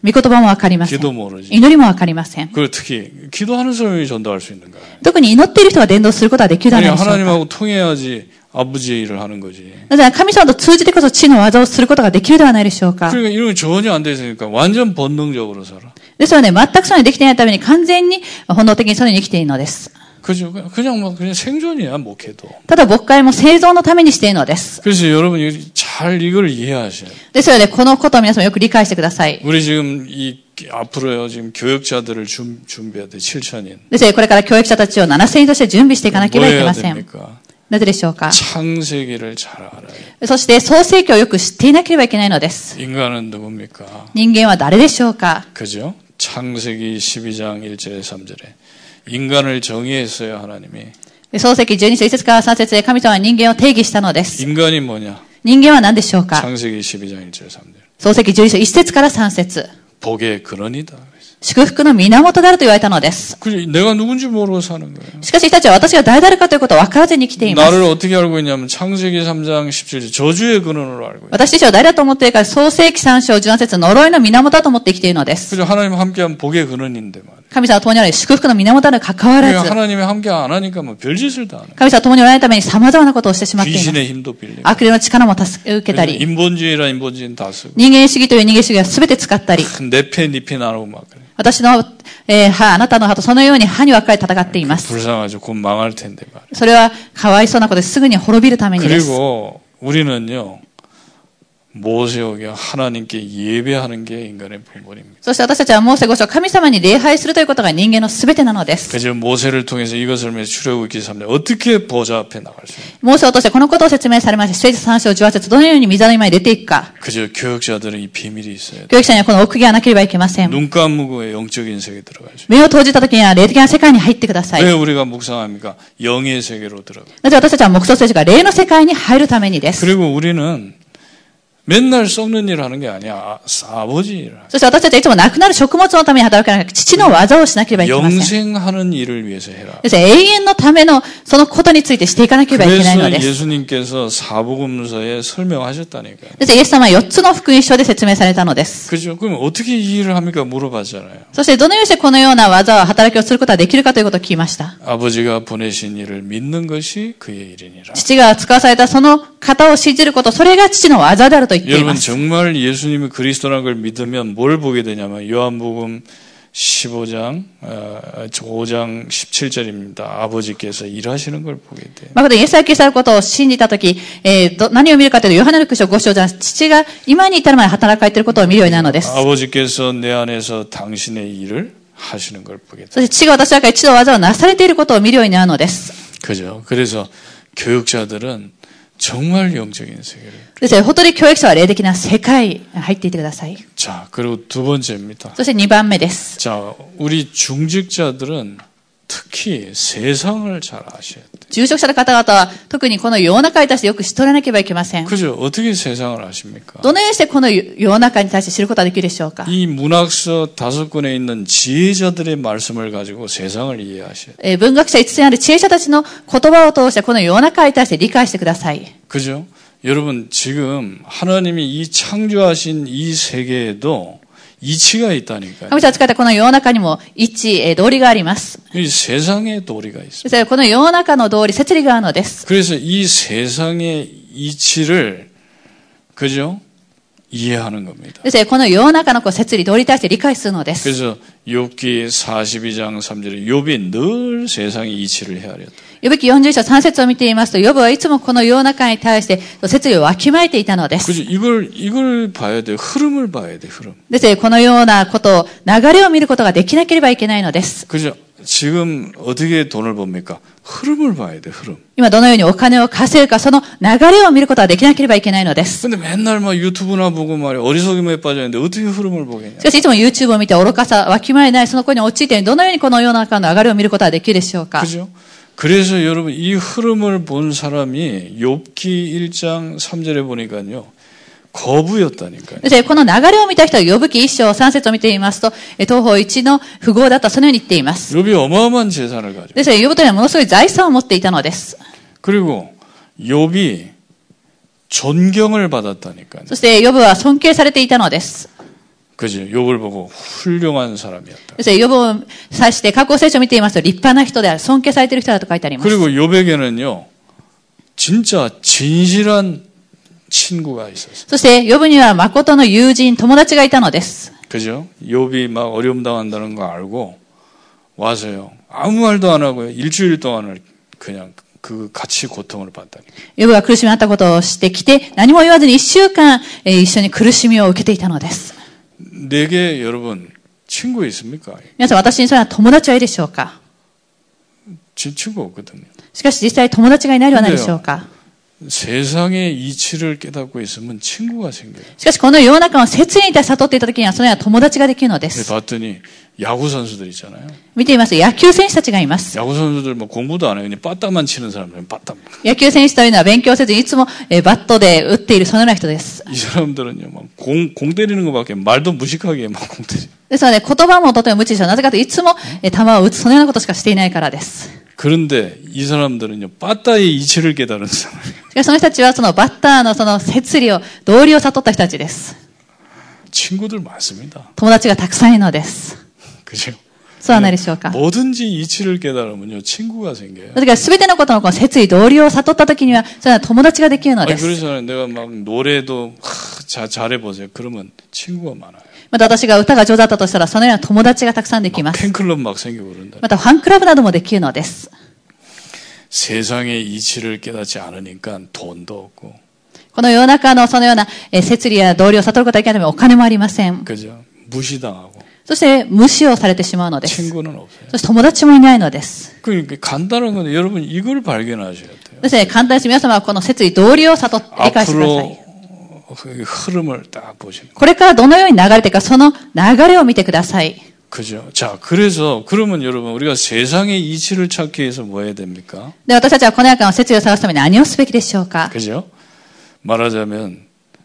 御言葉もわかりません。 기도 모르지. 祈りもわかりません。 그리고 특히 기도하는 사람이 전도할 수 있는가? 特に祈っている人が伝道することはできるではない 아니 でしょうか。 하나님하고 통해야지 아버지의 일을 하는 거지. なぜなら神様と通じてこそ地の技をすることができるではないでしょうか。 그러니까 이런 게 전혀 안 돼 있으니까 완전 본능적으로 살아. ですので、全くそうにできていないために完全に本能的にそのように生きているのです。 그죠? 그냥 막 그냥 생존이야 목회도. ただ牧会も生存のためにしているのです。 그래서 여러분이 잘 이걸 이해하셔야 돼요. ですので、このことを皆さんよく理解してください。 우리 지금 앞으로요 지금 교역자들을 준비해야 돼 7,000인. ですので、これから教育者たちを7000人として準備していかなければいけません。 됩니까? なぜでしょうか。 창세기를 잘 알아요. そして創世記をよく知っていなければいけないのです。 인간은 누굽니까? 人間は誰でしょうか。 그죠? 창세기 12장 1절에 3절에 인간을 정의했어요 하나님이. 創世記12章1節から3節で神様は人間を定義したのです。 인간이 뭐냐? 人間は何でしょうか。 창세기 12장 1절 3절. 創世記12章1節から3節。 복의 근원이다. 祝福の源であると言われたのです。 그래, 내가 누군지 모르고 사는 거예요. しかし人たちは私が誰であるかということを分からずに生きています。 나를 어떻게 알고 있냐면 창세기 3장 17절 저주의 근원으로 알고 있어요. 私自身は誰だと思っているか、創世記3章17節呪いの源だと思って生きているのです。 그죠? 하나님 함께하면 복의 근원인데 말이에요. 神様と共におられ祝福の源に関わら 그러니까 ず、 하나님이 함께 안 하니까 뭐 별짓을 다 하는 거예요. 神様と共におられるために様々なことをしてしまっています。 귀신의 힘도 빌리고 悪霊の力も受けたり、 인본주의라 인본주의는 다 쓰고 人間主義という人間主義は全て使ったり、 내패 니패 나누고 막 그래. 私の、歯、あなたの歯とそのように歯に分かれ戦っています。 불쌍하죠. 곧 망할 텐데 말이에요. それはかわいそうなことですぐに滅びるためにです。 그리고 우리는요. 모세에게 하나님께 예배하는 게 인간의 본분입니다. そして私たちはモーセご書神様に礼拝するということが人間の全てなのです。 그래서 모세를 통해서 이것을 위해서 출애굽기 3장 어떻게 보좌 앞에 나갈 수 있는가? モーセを通してこのことを説明されました。聖書3章18節どのように御座の前に出ていくか。 그저 교역자들은 이 비밀이 있어야 돼. 教育者にはこの奥義がなければいけません。 눈 감고 영적인 세계에 들어가죠. 目を閉じた時には霊的な世界に入ってください。 왜 우리가 묵상합니까? 영의 세계로 들어가. なぜ私たちは黙想聖書が霊の世界に入るためにです。 그리고 우리는 맨날 썩는 일을 하는 게 아니야. 아버지 일을. そして私たちはいつも亡くなる食物のために働かなく父の技をしなければいけません。 영생하는 일을 위해서 해라. です永遠のためのそのことについてしていかなければいけないの 그래서 です。 예수님께서 사복음서에 설명하셨다니까요. ですイエス様は4つの福音書で説明されたのです。 그죠? 그럼 어떻게 이 일을 합니까? 물어봤잖아요. そしてどのようにしてこのような技を働きをすることができるかということを聞きました。 아버지가 보내신 일을 믿는 것이 그의 일이니라. 父が使わされたその方を信じること、それが父の技であると言っていま 여러분 す。 정말 예수님이 그리스도라는 걸 믿으면 뭘 보게 되냐면 요한복음 15장 5장 17절입니다. 아버지께서 일하시는 걸 보게 돼요. まことイエスが消されることを信じたとき、何を見るかというと、ヨハネの福音書5章じゃ父が今に至るまで働かれていることを見るようになるのです。 아버지께서 내 안에서 당신의 일을 하시는 걸 보게 돼요. そして父が私の中で一度技をなされていることを見るようになるのです。 그죠? 그래서 교육자들은 정말 영적인 세계를. ですから、本当に教育者は霊的な世界に入っていてください。 자, 그리고 두 번째입니다. そして2番目です。 자, 우리 중직자들은 특히 세상을 잘 아셔야 돼요. 住職者の方々は特にこの世の中に対してよく知っとらなければいけません。 그죠? 어떻게 세상을 아십니까? どのようにしてこの世の中に対して知ることができるでしょうか。 이 문학서 5권에 있는 지혜자들의 말씀을 가지고 세상을 이해하셔야 돼요. 文学者5つにある知恵者たちの言葉を通してこの世の中に対して理解してください。 그죠? 여러분 지금 하나님이 이 창조하신 이 세계에도 이치가 있다니까요. 神様が使ったこの世の中にも道理があります。 이 세상에 도리가 있어요. ですからこの世の中の道理、摂理があるのです。 그래서 이 세상의 이치를 그죠? 이해하는 겁니다. ですからこの世の中の摂理、道理に対して理解するのです。 그래서 욥기 42장 3절에 욥이 늘 세상의 이치를 헤아렸다. ヨブ記40章3節を見ていますと、ヨブはいつもこの世の中に対して摂理をわきまえていたのです。 그죠? 이걸 봐야 돼. 흐름을 봐야 돼. 흐름. ですからこのようなことを、流れを見ることができなければいけないのです。 그죠? 지금 어떻게 돈을 법니까? 흐름을 봐야 돼. 흐름. 今どのようにお金を稼ぐか、その流れを見ることができなければいけないのです。 근데 맨날 막 유튜브나 보고 말이야. 어리석음에 빠져있는데 어떻게 흐름을 보겠냐? しかしいつも YouTube を見て愚かさ、わきまえないその声に陥っているどのようにこの世の中の流れを見ることができるでしょうか。 그죠? 그래서 여러분 이 흐름을 본 사람이 욥기 1장 3절에 보니까요. 거부였다니까요. ですからこの流れを見た人はヨブ記1章3節を見ていますと、東方一の富豪だったそのように言っています。 욥이 어마어마한 재산을 가지고. ですからヨブというのはものすごい財産を持っていたのです。 그리고 욥이 존경을 받았다니까요. そしてヨブは尊敬されていたのです。 그죠? 욥을 보고 훌륭한 사람이었다. ですから、呼ぶを指して過去聖書を見ていますと、立派な人である、尊敬されている人だと書いてあります。 그리고 욥에게는요, 진짜 진실한 친구가 있었어요. そして、呼ぶには誠の友人、友達がいたのです。 그죠? 욥이 막 어려움 당한다는 거 알고 와서요, 아무 말도 안 하고요, 일주일 동안을 그냥 그 같이 고통을 받다니. 呼ぶが苦しみになったことをしてきて、何も言わずに1週間、一緒に苦しみを受けていたのです。 내게 여러분 친구 있습니까? 皆さん、私にそれは友達はいいでしょうか？ 친구 없거든요. しかし実際友達がいないではないでしょうか？ 세상의 이치를 깨닫고 있으면 친구가 생겨요. しかしこの世の中の摂理に対して悟っていた時にはそれは友達ができるのです。 봤더니 야구 선수들 있잖아요. 見ていますと野球選手たちがいます。 야구 선수들 뭐 공부도 안 해요. 그냥 빠따만 치는 사람들, 빠따. 野球選手というのは勉強せずいつもバットで打っているそのような人です。 이 사람들은요, 막 공 때리는 것밖에 말도 무식하게 막 공 때리. ですので言葉もとても無知でしょう。なぜかというといつも球を打つそのようなことしかしていないからです。 그런데 이 사람들은요, 빠따의 이치를 깨달은 사람. しかしその人たちはそのバッターのその摂理を道理を悟った人たちです。 친구들 많습니다. 友達がたくさんいるのです。 그죠? そうはないでしょうか。 뭐든지 이치를 깨달으면요, 친구가 생겨요. だから全てのことのこの摂理道理を悟った時にはそれは友達ができるの 아니 です。 그래서 내가 막 노래도 잘해보세요. 그러면 친구가 많아요. また私が歌が上手だったとしたらそのような友達がたくさんできます。 팬클럽 막 생기고 그런다. またファンクラブなどもできるのです。 세상의 이치를 깨닫지 않으니까 돈도 없고. この世の中のそのような摂理や道理を悟ることができないためお金もありません。 그죠? 무시당하고. そして無視をされてしまうのです。 친구는 없어요. そして友達もいないのです。 그러니까 간단한 건데 여러분 이걸 발견하셔야 돼요. ですね、簡単です皆様はこの摂理道理を悟って理解してください。 그 흐름을 딱 보시는. これからどのように流れていくかその流れを見てください。 그죠? 자, 그래서 그러면 여러분 우리가 세상의 이치를 찾기 위해서 뭐 해야 됩니까? で、私たちはこの世の中の摂理を探すために何をすべきでしょうか？ 그죠? 말하자면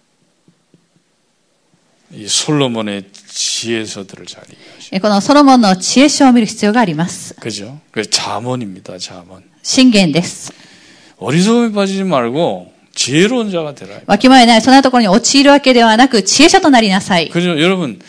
이 솔로몬의 지혜서들을 잘 이해하시죠. このソロモンの知恵書を見る必要があります。 그죠? 그 잠언입니다. 잠언. 箴言です。 어리석음에 빠지지 말고 지혜로운 자가 되라. わきまえないそんなところに陥るわけではなく知恵者となりなさい。 그죠? 여러분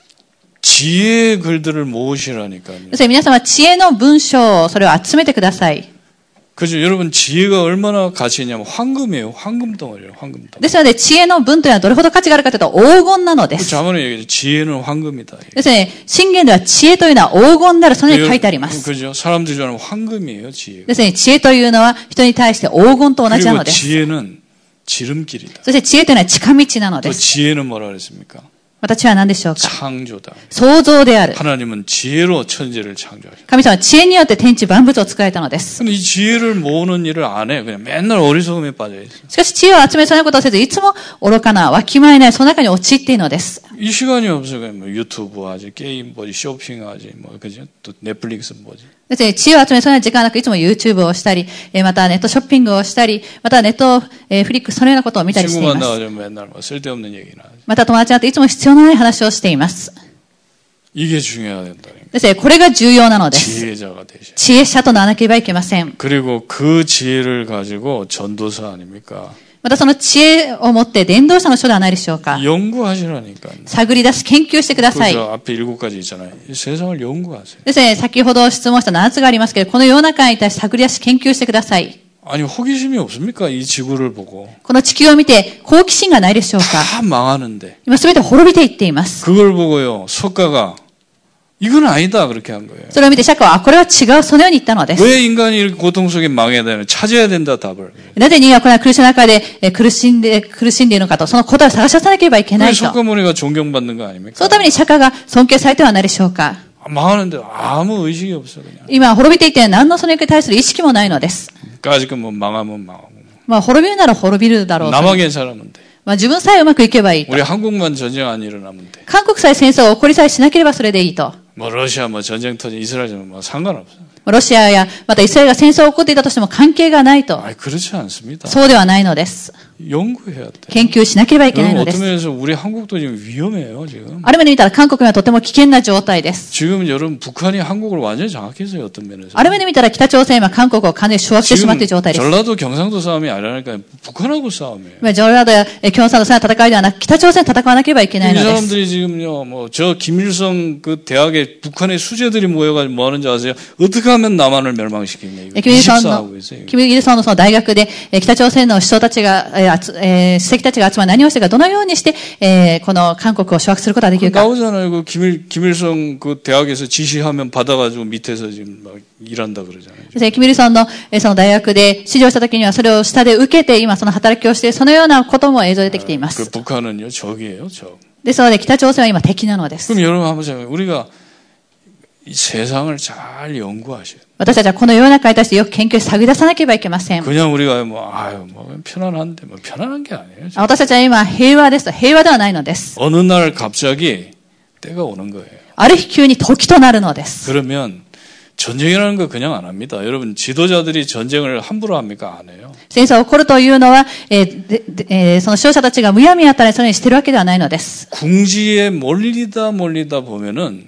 지혜의 글들을 모으시라니까요. そして皆様知恵の文章をそれを集めてください。 그죠? 여러분 지혜가 얼마나 가치 있냐면 황금이에요. 황금 덩어리예요. 황금 덩어리. ですので知恵の文というのはどれほど価値があるかというと黄金なので 그 す。 자문에 얘기하죠. 지혜는 황금이다. ですね、箴言では知恵というのは黄金であるそのように書いてあります。 그죠? 사람들이 좋아하는 황금이에요. 지혜가. ですね、知恵というのは人に対して黄金と同じな 그리고 のです。 지혜는 지름길이다. そして知恵というのは近道なの 또 です。 지혜는 뭐라 그랬습니까? 私は何でしょうか？ 창조다. 創造である。 하나님은 지혜로 천지를 창조하셨어요. 神様は知恵によって天地万物を作られたのです。 근데 이 지혜를 모으는 일을 안 해. 그냥 맨날 어리석음에 빠져 있어요. しかし知恵を集めそうなことをせず、いつも愚かな、わきまえない、その中に陥っているのです。 이 시간이 없어요. 그냥 뭐 유튜브 하지, 게임 보지, 쇼핑하지, 뭐 그죠? 또 넷플릭스 보지. ですね、知恵を集めそうな時間なく、いつも YouTube をしたり、またネットショッピングをしたり、またネットフリックス、そのようなことを見たりしてい 친구 ます。 만나가지고 맨날 뭐 쓸데없는 얘기나 하지. また友達なんていつも必要のない話をしています。 이게 중요하다. ですね、これが重要なのです。 지혜자가 되셔. 知恵者とならなければいけません。 그리고 그 지혜를 가지고 전도사 아닙니까? またその知恵を持って伝道者の書ではないでしょうか。 연구하시라니까. 探り出し研究してください。 그 앞에 7가지 있잖아요. 이 세상을 연구하세요. ですね、先ほど質問した7つがありますけど、この世の中に対して探り出し研究してください。 아니 호기심이 없습니까? 이 지구를 보고. この地球を見て好奇心がないでしょうか。 다 망하는데. 今すべて滅びていっています。 그걸 보고요. 석가가 이건 아니다 그렇게 한 거예요. それを見て釈迦は、これは違う、そのように言ったのです。 왜 인간이 이렇게 고통 속에 망해야 되나? 찾아야 된다 답을. なぜ人間はこの苦しみの中で苦しんでいるのかと、その答えを探し出さなければいけない 그래서 と。 석가모니가 존경받는 거 아닙니까? そのために釈迦が尊敬されてはないでしょうか。 망하는데 아무 의식이 없어 그냥. 今滅びていて何のそれに対する意識もないのです。 까짓 뭐 망하면 망하고. まあ滅びるなら滅びるだろうと。 나만 괜찮으면 돼. まあ自分さえうまくいけばいいと。 우리 한국만 전쟁 안 일어나면 돼. 韓国さえ戦争が起こりさえしなければそれでいいと。 뭐 러시아 뭐 전쟁 터진 이스라엘 뭐 상관없어. ロシアやまたイスラエルが戦争を起こっていたとしても関係がないと。 아니, 그렇지 않습니다. そうではないのです。 연구해야 돼. 研究しなければいけないので 어떤 す。 면에서 우리 한국도 지금 위험해요, 지금. ある面で見たら韓国はとても危険な状態です。 지금 여러분 북한이 한국을 완전히 장악했어요, 어떤 면에서. ある面で見たら北朝鮮は韓国を完全に掌握してしまっている状態です。 전라도 경상도 싸움이 아니라니까 북한하고 싸움이에요. ジョルラドや京山の戦いではなく北朝鮮戦わなければいけない 이 のです。 사람들이 지금요, 뭐, 저 김일성 그 대학에 북한의 수재들이 모여가지고 뭐 하는지 아세요? 어떻게 하면 남한을 멸망시키냐. 이거 キム・イルソン 24하고 있어요. の、キム・イルソンのその大学で、北朝鮮の首相たちが、主席たちが集まり何をしてか、どのようにして、この韓国を掌握することができるか。 나오잖아요. 그 김일성 그 대학에서 지시하면 받아가지고 밑에서 지금 막 일한다 그러잖아요. キム・イルソンの、その大学で指導したときには、それを下で受けて、今その働きをして、そのようなことも映像で出てきていま 그 す。 북한은요, 적이에요, 적. ですので、北朝鮮は今敵なのです。 그럼 여러분 한번 생각해요. 우리가 이 세상을 잘 연구하셔야 돼요. 私たちはこの世の中に対してよく研究し探り出さなければいけません。 그냥 우리가 뭐, 아유, 뭐, 편안한데, 뭐, 편안한 게 아니에요. 私たちは今平和ですと、平和ではないのです。 어느 날 갑자기 때가 오는 거예요. ある日急に時となるのです。 그러면 전쟁이라는 거 그냥 안 합니다. 여러분, 지도자들이 전쟁을 함부로 합니까? 안 해요. 戦争が起こるというのは、その指導者たちがむやみやったらそれにしてるわけではないのです。 궁지에 몰리다 보면은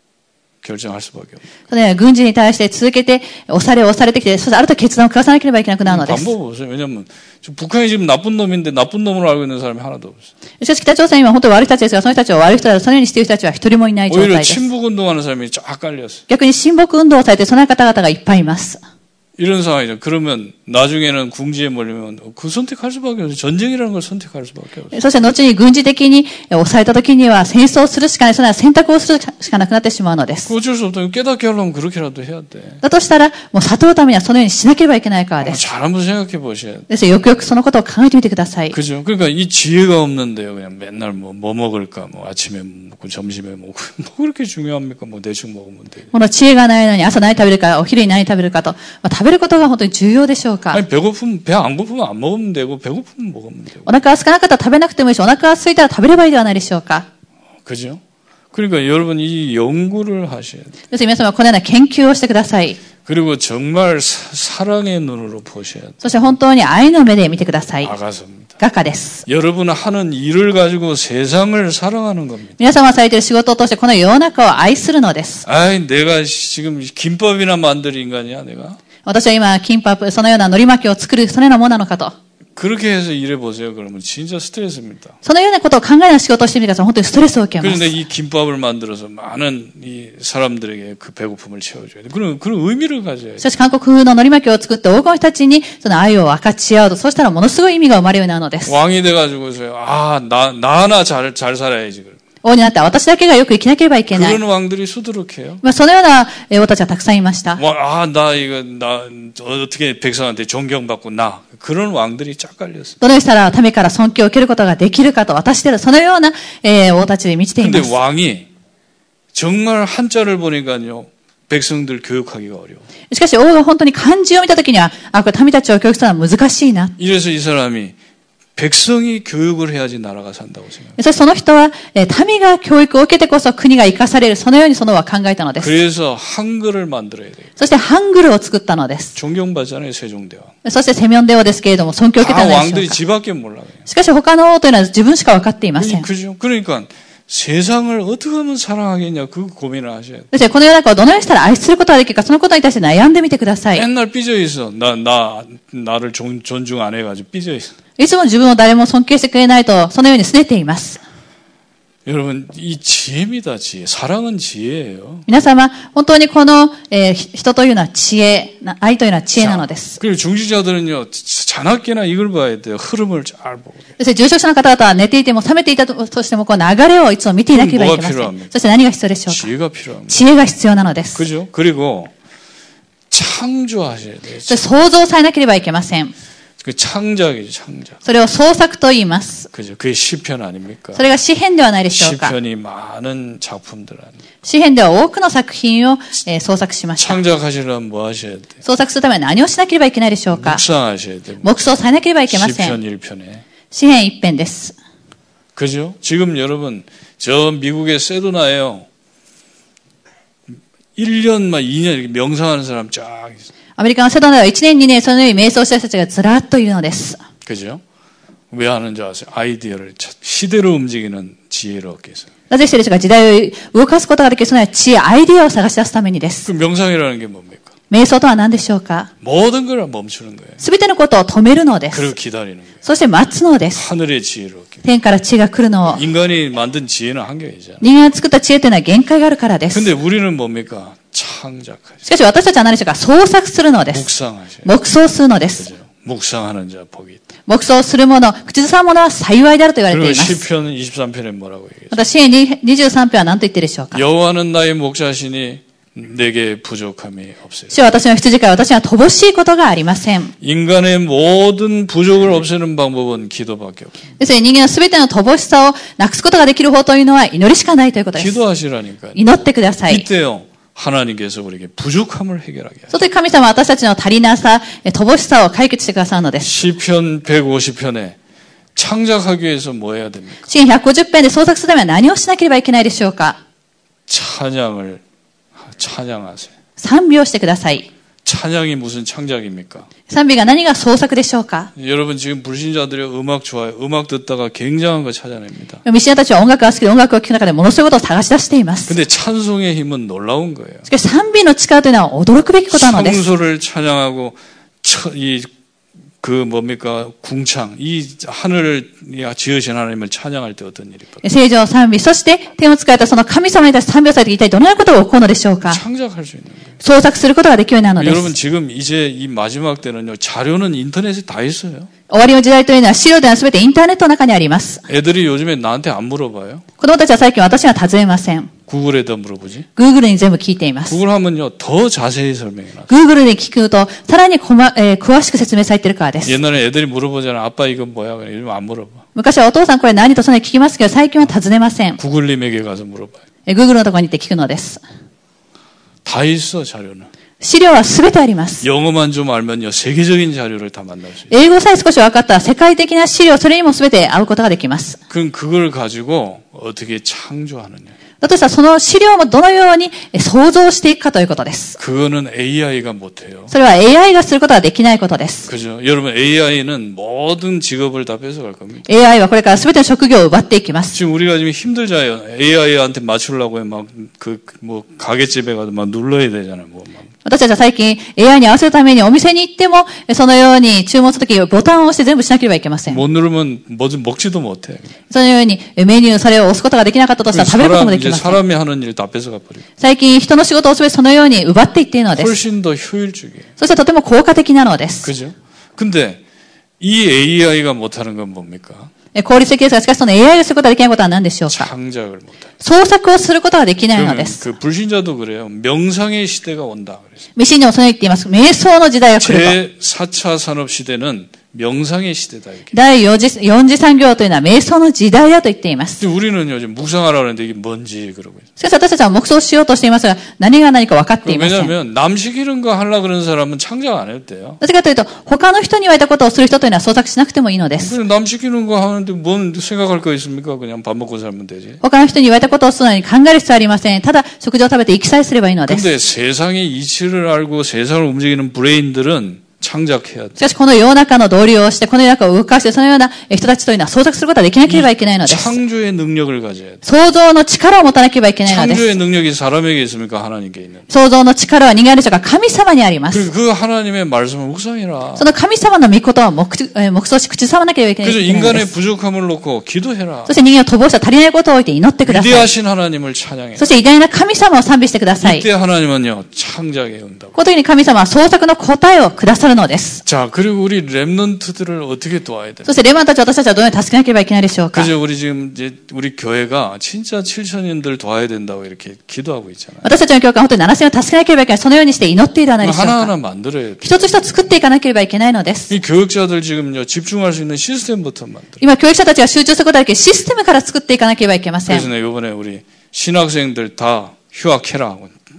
결정할 수밖에 없어요. それは軍事に対して続けて押されてきて、そしてあると決断を下さなければいけなくなるのです。 방법 없어요. 왜냐면 북한이 지금 나쁜 놈인데 나쁜 놈으로 알고 있는 사람이 하나도 없어요. しかし北朝鮮は本当に悪い人たちですが、その人たちを悪い人だとそのようにしている人たちは一人もいない状態 오히려 です。 친북 운동하는 사람이 쫙 깔렸어요. 逆に親睦運動をされてその方々がいっぱいいます。 이런 상황이죠. 그러면 나중에는 궁지에 몰리면 그 선택할 수밖에 없어요. 전쟁이라는 걸 선택할 수밖에 없어요. そして後に軍事的に押された時には戦争をするしかない、それは選択をするしかなくなってしまうのです。 어쩔 수 없다. 깨닫게 하려면 그렇게라도 해야 돼. だとしたら、もう悟るためにはそのようにしなければいけないからです。 잘 한번 생각해 보셔야 돼. ですよくよくそのことを考えてみてください。 그죠? 그러니까 이 지혜가 없는데요. 그냥 맨날 뭐 먹을까, 뭐 아침에 먹고 점심에 먹고 뭐 그렇게 중요합니까? 뭐 대충 먹으면 돼. この知恵がないのに朝何食べるか、お昼に何食べるかと、食べることが本当に重要でしょうか。 아니 배고프면 배 안 고프면 안 먹으면 되고 배고프면 먹으면 되고. お腹が空かなかったら食べなくてもいいし、お腹が空いたら食べればいいではないでしょうか。 그죠? 그러니까 여러분 이 연구를 하셔야 돼요. です皆様はこのような研究をしてください。 그리고 정말 사랑의 눈으로 보셔야 돼요. そして本当に愛の目で見てください。 아가서입니다. 画家です。 여러분 하는 일을 가지고 세상을 사랑하는 겁니다. 皆様がされている仕事を通してこの世の中を愛するのです。 아이 내가 지금 김밥이나 만들 인간이야 내가. 私は今、キンパ、そのような海苔巻きを作る、そのようなものなのかと。 그렇게 해서 일해 보세요. 그러면 진짜 스트레스입니다. そのようなことを考えない仕事をしてみてください。本当にストレスを受けます。 그런데 이 김밥을 만들어서 많은 이 사람들에게 그 배고픔을 채워줘야 돼. 그런 의미를 가져야 돼. しかし韓国風の海苔巻きを作って多くの人たちにその愛を分かち合うと、そうしたらものすごい意味が生まれるようになるのです。 왕이 돼가지고서 나 하나 잘 살아야지. 王になって私だけがよく生きなければいけない。 그런 왕들이 수두룩해요. そのような王たちはたくさんいました。 나 어떻게 백성한테 존경받고 그런 왕들이 쫙 깔렸어요. どのようにしたら民から尊敬を受けることができるかと、私でそのような王たちで満ちていま 근데 す。 왕이 정말 한자를 보니까요. 백성들 교육하기가 어려워. しかし王が本当に漢字を見たときには、これ民たちを教育するのは難しいな。 이래서 이 사람이 백성이 교육을 해야지 나라가 산다고 생각해요. そしてその人は、民が教育を受けてこそ国が生かされる、そのようにその王は考えたのです。 그래서 한글을 만들어야 돼요. そしてハングルを作ったのです。 존경받잖아요, 세종대왕. そしてセミョン帝王ですけれども、尊敬を受けたのでしょう 왕들이 か。 지밖에 몰라요. しかし他の王というのは自分しか分かっていません。 그죠? 그러니까 세상을 어떻게 하면 사랑하겠냐 그 고민을 하셔야 돼요. そしてこの世の中をどのようにしたら愛することができるか、そのことに対して悩んでみてください。 맨날 삐져 있어. 나를 존중 안 해가지고 삐져 있어. いつも自分を誰も尊敬してくれないと、そのように拗ねています。 여러분, 이 지혜입니다, 지혜. 사랑은 지혜예요. 皆様、本当にこの、人というのは知恵、愛というのは知恵なのです。 그리고 중지자들은요, 자나깨나 이걸 봐야 돼요. 흐름을 잘 보고. そして重症者の方々は寝ていても覚めていたとしても、こう流れをいつも見ていなければいけません。そして何が必要でしょうか。 지혜가 필요합니다. 知恵が必要なのです。 그죠? 그리고 창조하셔야 돼요. そして創造されなければいけません。 그 창작이죠, 창작. それを創作と言います。 그죠? 그게 시편 아닙니까? それが詩篇ではないでしょうか。 시편이 많은 작품들 아닙니까? 詩篇では多くの作品を、創作しました。 창작하시려면 뭐 하셔야 돼요? 創作するために何をしなければいけないでしょうか。 묵상하셔야 돼요. 黙想されなければいけませ 시편 ん。 1편에. 詩篇一編です。 그죠? 지금 여러분, 저 미국의 세도나에요. 1년, 2년 이렇게 명상하는 사람 쫙 있어요. アメリカの世代では1年2年そのように瞑想した人たちがずらっといるのです。 그죠? 왜 하는지 아세요? 아이디어를 시대로 움직이는 지혜를 얻기 위해서. なぜしてでしょうか。時代を動かすことができるその知恵、アイディアを探し出すためにです。 그 명상이라는 게 뭡니까? 瞑想とは何でしょうか。 모든 걸 멈추는 거예요. すべてのことを止めるのです。 그리고 기다리는 거예요. そして待つのです。 하늘의 지혜를 얻기 위해서. 天から知恵が来るのを。 인간이 만든 지혜는 한계이잖아요. 人間が作った知恵というのは限界があるからです。 근데 우리는 뭡니까? 창작하죠. しかし私たちは何でしょうか。創作するのです。 묵상하셔요. 黙想するのです。 그죠? 묵상하는 자 복이 있다. 黙想する者、口ずさむ者は幸いであると言われて 그리고 います。 시편 23편에 뭐라고 얘기해요? また、詩篇23編は何と言っているでしょうか。 여호와는 나의 목자시니 내게 부족함이 없어요. 主は私の羊飼い、私には乏しいことがありません。 인간의 모든 부족을 없애는 방법은 기도밖에 없어요. ですので人間のすべての乏しさをなくすことができる方というのは祈りしかないということです。 기도하시라니까요. 祈ってください。 이때요. 하나님께서 우리에게 부족함을 해결하게 하세요. その時神様は私たちの足りなさ、乏しさを解決してくださるのです。 시편 150편에 창작하기 위해서 뭐 해야 됩니까? 詩篇150編で創作するためには何をしなければいけないでしょうか。 찬양하세요. 賛美をしてください。 찬양이 무슨 창작입니까? 賛美が何が創作でしょうか。 여러분 지금 불신자들이 음악 좋아요. 음악 듣다가 굉장한 거 찾아냅니다. ミシナたちは音楽が好きで音楽を聴く中でものすごいことを探し出しています。 근데 찬송의 힘은 놀라운 거예요. しかし賛美の力というのは驚くべきことなのです。 성소를 찬양하고 뭡니까? 궁창. 이 하늘을 지으신 하나님을 찬양할 때 어떤 일이 벌어요? 聖女を賛美、そして天を使えたその神様に対して賛美をされて一体どのようなことが起こるのでしょうか。 창작할 수 있는 거예요. 創作することができるようになるのです。 여러분 지금 이제 이 마지막 때는요. 자료는 인터넷에 다 있어요. 終わりの時代というのは資料というのは全てインターネットの中にあります。 애들이 요즘에 나한테 안 물어봐요. 子供たちは最近私には尋ねません。 구글에다 물어보지. Google に全部聞いています。 구글 하면요. 더 자세히 설명해 놨어요. Google に聞くとさらに詳しく説明されているからです。 옛날에 애들이 물어보잖아. 아빠 이건 뭐야? 그래. 요즘 안 물어봐. 昔はお父さんこれ何とそのように聞きますけど最近は尋ねません。 구글님에게 가서 물어봐요. Google のところに行って聞くのです。 다 있어 자료는. 資料は全てあります。 영어만 좀 알면요. 세계적인 자료를 다 만날 수 있어요. 英語さえ少し分かったら世界的な資料、それにも全て合うことができます。 그럼 그걸 가지고 어떻게 창조하느냐. だとしたらその資料もどのように創造していくかということです。 그거는 AI가 못해요. それは AI がすることはできないことです。 그죠? 여러분 AI는 모든 직업을 다 뺏어갈 겁니다. AI はこれから全ての職業を奪っていきます。 지금 우리가 지금 힘들잖아요. AI한테 맞추려고 막 가게집에 가서 막 눌러야 되잖아요. 막. 私たちは最近 AI に合わせるためにお店に行ってもそのように注文するときボタンを押して全部しなければいけません。 못 누르면 뭐든 먹지도 못해. そのようにメニューそれを押すことができなかったとしたら食べることもできません。 사람이 하는 일 다 뺏어가 버려요. 最近人の仕事を全てそのように奪っていっているのです。 훨씬 더 효율적이에요. そしてとても効果的なのです。 그죠? 근데 이 AI가 못하는 건 뭡니까? 効率的ですが、しかしその AI がすることができないことは何でしょうか。 창작을 못해. 創作をすることができないのです 그 불신자도 그래요. 명상의 시대가 온다. 그래서. 未信者もそのように言っています。瞑想の時代が来ると。 제4차 산업 시대는 명상의 시대다. 이렇게. 第4次産業というのは瞑想の時代だと言っています。 우리는 요즘 묵상하라 그러는데 이게 뭔지 그러고 있어요. しかし私たちは黙想しようとしていますが、何が何か分かっていません。 왜냐하면 남 시키는 거 하려고 그러는 사람은 창작 안 해도 돼요. なぜかというと、他の人に言われたことをする人というのは創作しなくてもいいのです。 그냥 남 시키는 거 하는데 뭔 생각할 거 있습니까? 그냥 밥 먹고 살면 되지. 他の人に言われたことをするのに考える必要はありません。ただ、食事を食べて生きさえすればいいのです。 근데 세상의 이치를 알고 세상을 움직이는 브레인들은 창작해야 돼. しかし、この世の中の道理をして、この世の中を動かして、そのような人たちというのは創作することはできなければいけないのです。 창조의 능력을 가져야 돼. 創造の力を持たなければいけないのです。 창조의 능력이 사람에게 있습니까? 하나님께 있는. 創造の力は人間でしょうか？神様にあります。 그 하나님의 말씀을 묵상해라. その神様の御言葉を黙想し口ずさまなければいけない 그래서 ので 인간의 す。 부족함을 놓고 기도해라. そして人間を乏しさ足りないことを置いて祈ってください。 위대하신 하나님을 찬양해. そして偉大な神様を賛美してください。 이때 하나님은요 창작의 응답. この時に神様は創作の答えをくださるのです。 자 그리고 우리 렘넌트들을 어떻게 도와야 돼? そしてレマンたち私たちはどのように助けなければいけないでしょうか。 그죠? 우리 지금 이제 우리 교회가 진짜 7천인들 도와야 된다고 이렇게 기도하고 있잖아요. 私たちの教会は本当に7000を助けなければいけない。そのようにして祈っているのでしょうか。 하나하나 만들어야 돼. 一つ一つ作っていかなければいけないのです。 이 교육자들 지금요 집중할 수 있는 시스템부터 만들어. 今教育者たちが集中することができるシステムから作っていかなければいけません。 그래서 이번에 우리 신학생들 다 휴학해라.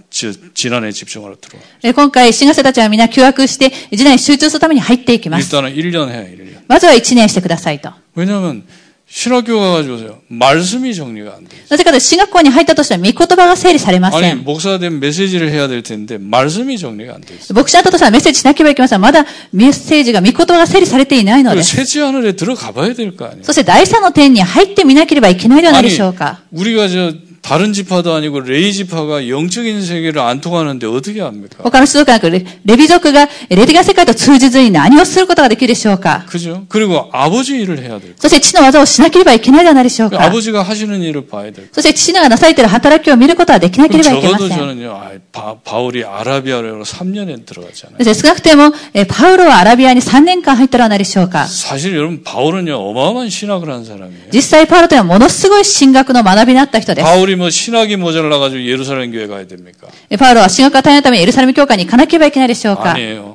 지난해 집중하러 들어와. 今回新学生たちはみんな休学して次男に集中するために入っていきます。 일단은 1년 해. 1년. まずは1年してくださいと。 왜냐하면 신학교 가가지고요. 말씀이 정리가 안 돼요. なぜかというと、進学校に入ったとしては、御言葉が整理されませ 아니 ん。 목사 되면 메시지를 해야 될 텐데 말씀이 정리가 안 돼 있어요. 牧師だったとしたらメッセージしなければいけません。まだメッセージが、御言葉が整理されていないの 그리고 です。 셋째 하늘에 들어가 봐야 될 거 아니에요. そして第三の点に入ってみなければいけないではないでしょうか。 우리가 다른 지파도 아니고 레이 지파가 영적인 세계를 안 통하는데 어떻게 합니까? 他の種族がなく、レビ族が霊的な世界と通じずに何をすることができるでしょうか。 그죠? 그리고 아버지 일을 해야 될 거. そして父の技をしなければいけないではないでしょうか。 아버지가 하시는 일을 봐야 될 거. そして父のがなされている働きを見ることはできなければいけませ 적어도 ん。 저는요, 바울이 아라비아로 3년에 들어갔잖아요. そして少なくても、パウロはアラビアに3年間入ったらないでしょうか。 사실 여러분 바울은요, 어마어마한 신학을 한 사람이에요. 実際パウロというのはものすごい神学の学びになった人です。 바울이 뭐 신학이 모자라가지고 예루살렘 교회 가야 됩니까? パウロは神学が大変なためにエルサレム教会に行かなければいけないでしょうか。 아니에요.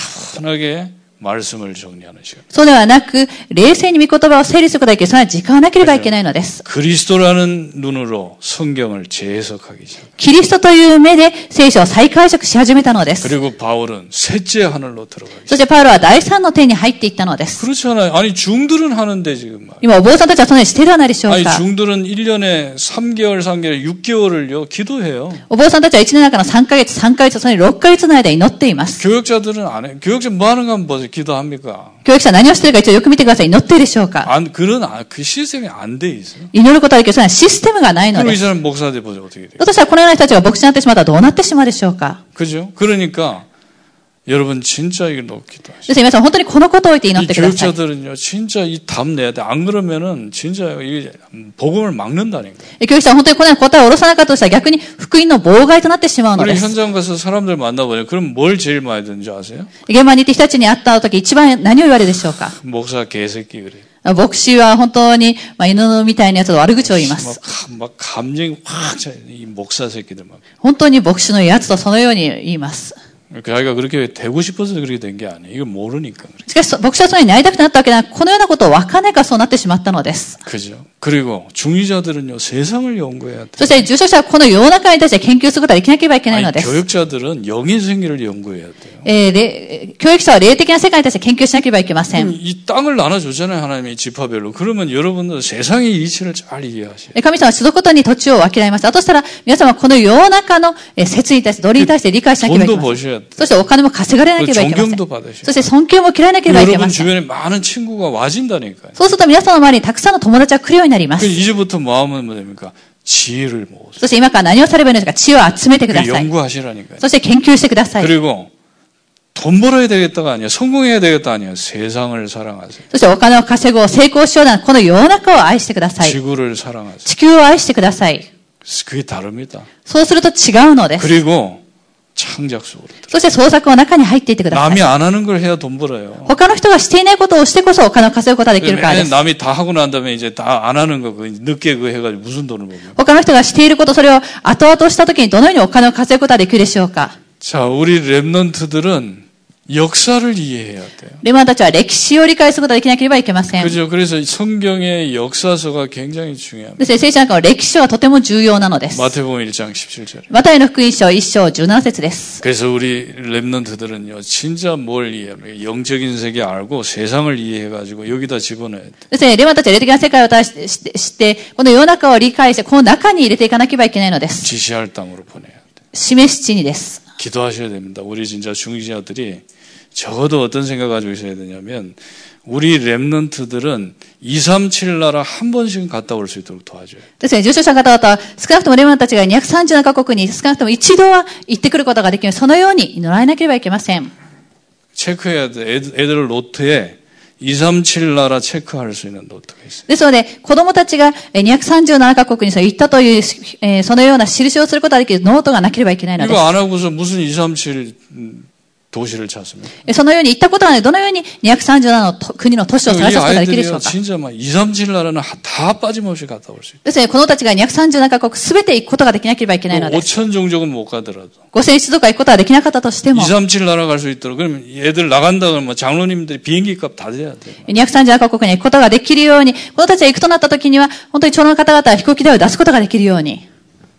차분하게 말씀을 정리하는 시간. そうではなく、冷静に御言葉を整理することができる、それは時間がなければいけないのです。 그리스도라는 눈으로 성경을 재해석하기 시작. キリストという目で聖書を再解釈し始めたのです。 그리고 바울은 셋째 하늘로 들어가기 시작. そしてパウロは第三の点に入っていったのです。 그렇잖아요. 아니 중들은 하는데 지금. 今お坊さんたちはそのようにしているではないでしょう 아니 か。 중들은 1년에 3개월, 6개월을요 기도해요. お坊さんたちは1年の中の3ヶ月、3ヶ月、その6ヶ月の間祈っています。 교역자들은 안 해요. 교역자 뭐 하는가 한번 보세요. 기도합니까? 教育者は何をしているか一応よく見てください。祈っているでしょうか。 그 시스템이 안 돼 있어요. 祈ることはできる、それはシステムがないの 그리고 で 이 す。 사람 목사 돼 보세요. 어떻게 돼요? だとしたらこのような人たちが牧師になってしまったらどうなってしまうでしょうか。 그죠? 그러니까 여러분 진짜 이걸 놓고 기도하시죠. ですから皆さん本当にこのことを言って祈っ 이 てください。 교육자들은요, 진짜 이 답 내야 돼. 안 그러면은 진짜 이게 복음을 막는다니까. 教育者は本当にこのような答えを下ろさなかったとしたら逆に福音の妨害となってしまうの 우리 です。 현장 가서 사람들 만나보냐. 그럼 뭘 제일 많이 듣는지 아세요? 現場に行って人たちに会った時一番何を言われるでしょうか。 목사 개새끼 그래. 牧師は本当に、犬みたいなやつの悪口を言います。 막 감정이 확 차. 이 목사 새끼들만. 本当に牧師のやつとそのように言います。 자기가 그렇게 되고 싶어서 그렇게 된 게 아니에요. 이걸 모르니까 그래. しかし、牧師はそのようになりたくなったわけではなく、このようなことを分からないからそうなってしまったのです。 그죠? 그리고 중위자들은요, 세상을 연구해야 돼. そして、受賞者はこの世の中に対して研究することができなければいけないの 아니, です。 교육자들은 영의 세계를 연구해야 돼요. 教育者は霊的な世界に対して研究しなければいけません。 이 땅을 나눠줬잖아요, 하나님이 지파별로. 그러면 여러분들 세상의 이치를 잘 이해하셔야 돼요. 神様は種族ごとに土地を分けられました。としたら、皆様はこの世の中の説に対して、道理に対して理解しなければいけ 돈도 ません。 버셔야 돼. そしてお金も稼がれなければいけません。 존경도 받으셔야 そして尊敬も嫌いなければいけ 여러분 ません。 주변에 많은 친구가 와진다니까요. そうすると皆さんの周りにたくさんの友達が来るようになります。 이제부터 뭐 하면 뭐 됩니까? 지혜를 모으세요. そして今から何をさればいいのですか？知恵を集めてください。 연구하시라니까요. そして研究してください。 그리고 돈 벌어야 되겠다가 아니야. 성공해야 되겠다 아니야. 세상을 사랑하세요. そしてお金を稼ごう、成功しような、この世の中を愛してください。 지구를 사랑하세요. 地球を愛してください。 그게 다릅니다. そうすると違うのです。 그리고 창작 속으로. そして創作の中に入っていってください。 남이 안 하는 걸 해야 돈 벌어요. 他の人がしていないことをしてこそお金を稼ぐことができるからです。 남이 다 하고 난 다음에 이제 다 안 하는 거 늦게 그거 해가지고 무슨 돈을 벌어요? 他の人がしていること、それを後々した時にどのようにお金を稼ぐことができるでしょうか。 자, 우리 랩넌트들은 역사를 이해해야 돼요. レマンたちは歴史を理解することができなければいけません。 그죠? 그래서 성경의 역사서가 굉장히 중요합니다. ですね、聖書の中の歴史書はとても重要なのです。 마태복음 1장 17절. マタイの福音書1章17節です。 그래서 우리 랩넌트들은요, 진짜 뭘 이해합니까? 영적인 세계 알고 세상을 이해해가지고 여기다 집어넣어야 돼. ですね、レマンたちは霊的な世界を知って、この世の中を理解して、この中に入れていかなければいけないのです。 지시할 땅으로 보내야 돼. 示し地にです。 기도하셔야 됩니다. 우리 진짜 중직자들이 적어도 어떤 생각 가지고 있어야 되냐면, 우리 랩넌트들은 237 나라 한 번씩은 갔다 올 수 있도록 도와줘요. ですね、受賞者の方々は少なくともレマンたちが237カ国に少なくとも一度は行ってくることができる。そのように祈られなければいけません。 체크해야 돼. 애들 노트에 237 나라 체크할 수 있는 노트가 있어요. ですので、子供たちが237カ国に行ったという、そのような印をすることができるノートがなければいけないので 이거 안 하고서 무슨 237 도시를 찾습니까? す。そのように行ったことがない、どのように237の国の都市を探すことができるでしょ 아이들이요 うか。 진짜 막 237 나라는 다 빠짐없이 갔다 올 수 있어요. ですね、子供たちが237カ国すべて行くことができなければいけないのです。 5천 종족은 못 가더라도 5000一族が行くことができなかったとしても、 237 나라 갈 수 있도록 그러면 애들 나간다 그러면 장로님들이 비행기 값 다 돼야 돼요. 237カ国に行くことができるように、子供たちが行くとなった時には、本当に長老の方々は飛行機代を出すことができるように。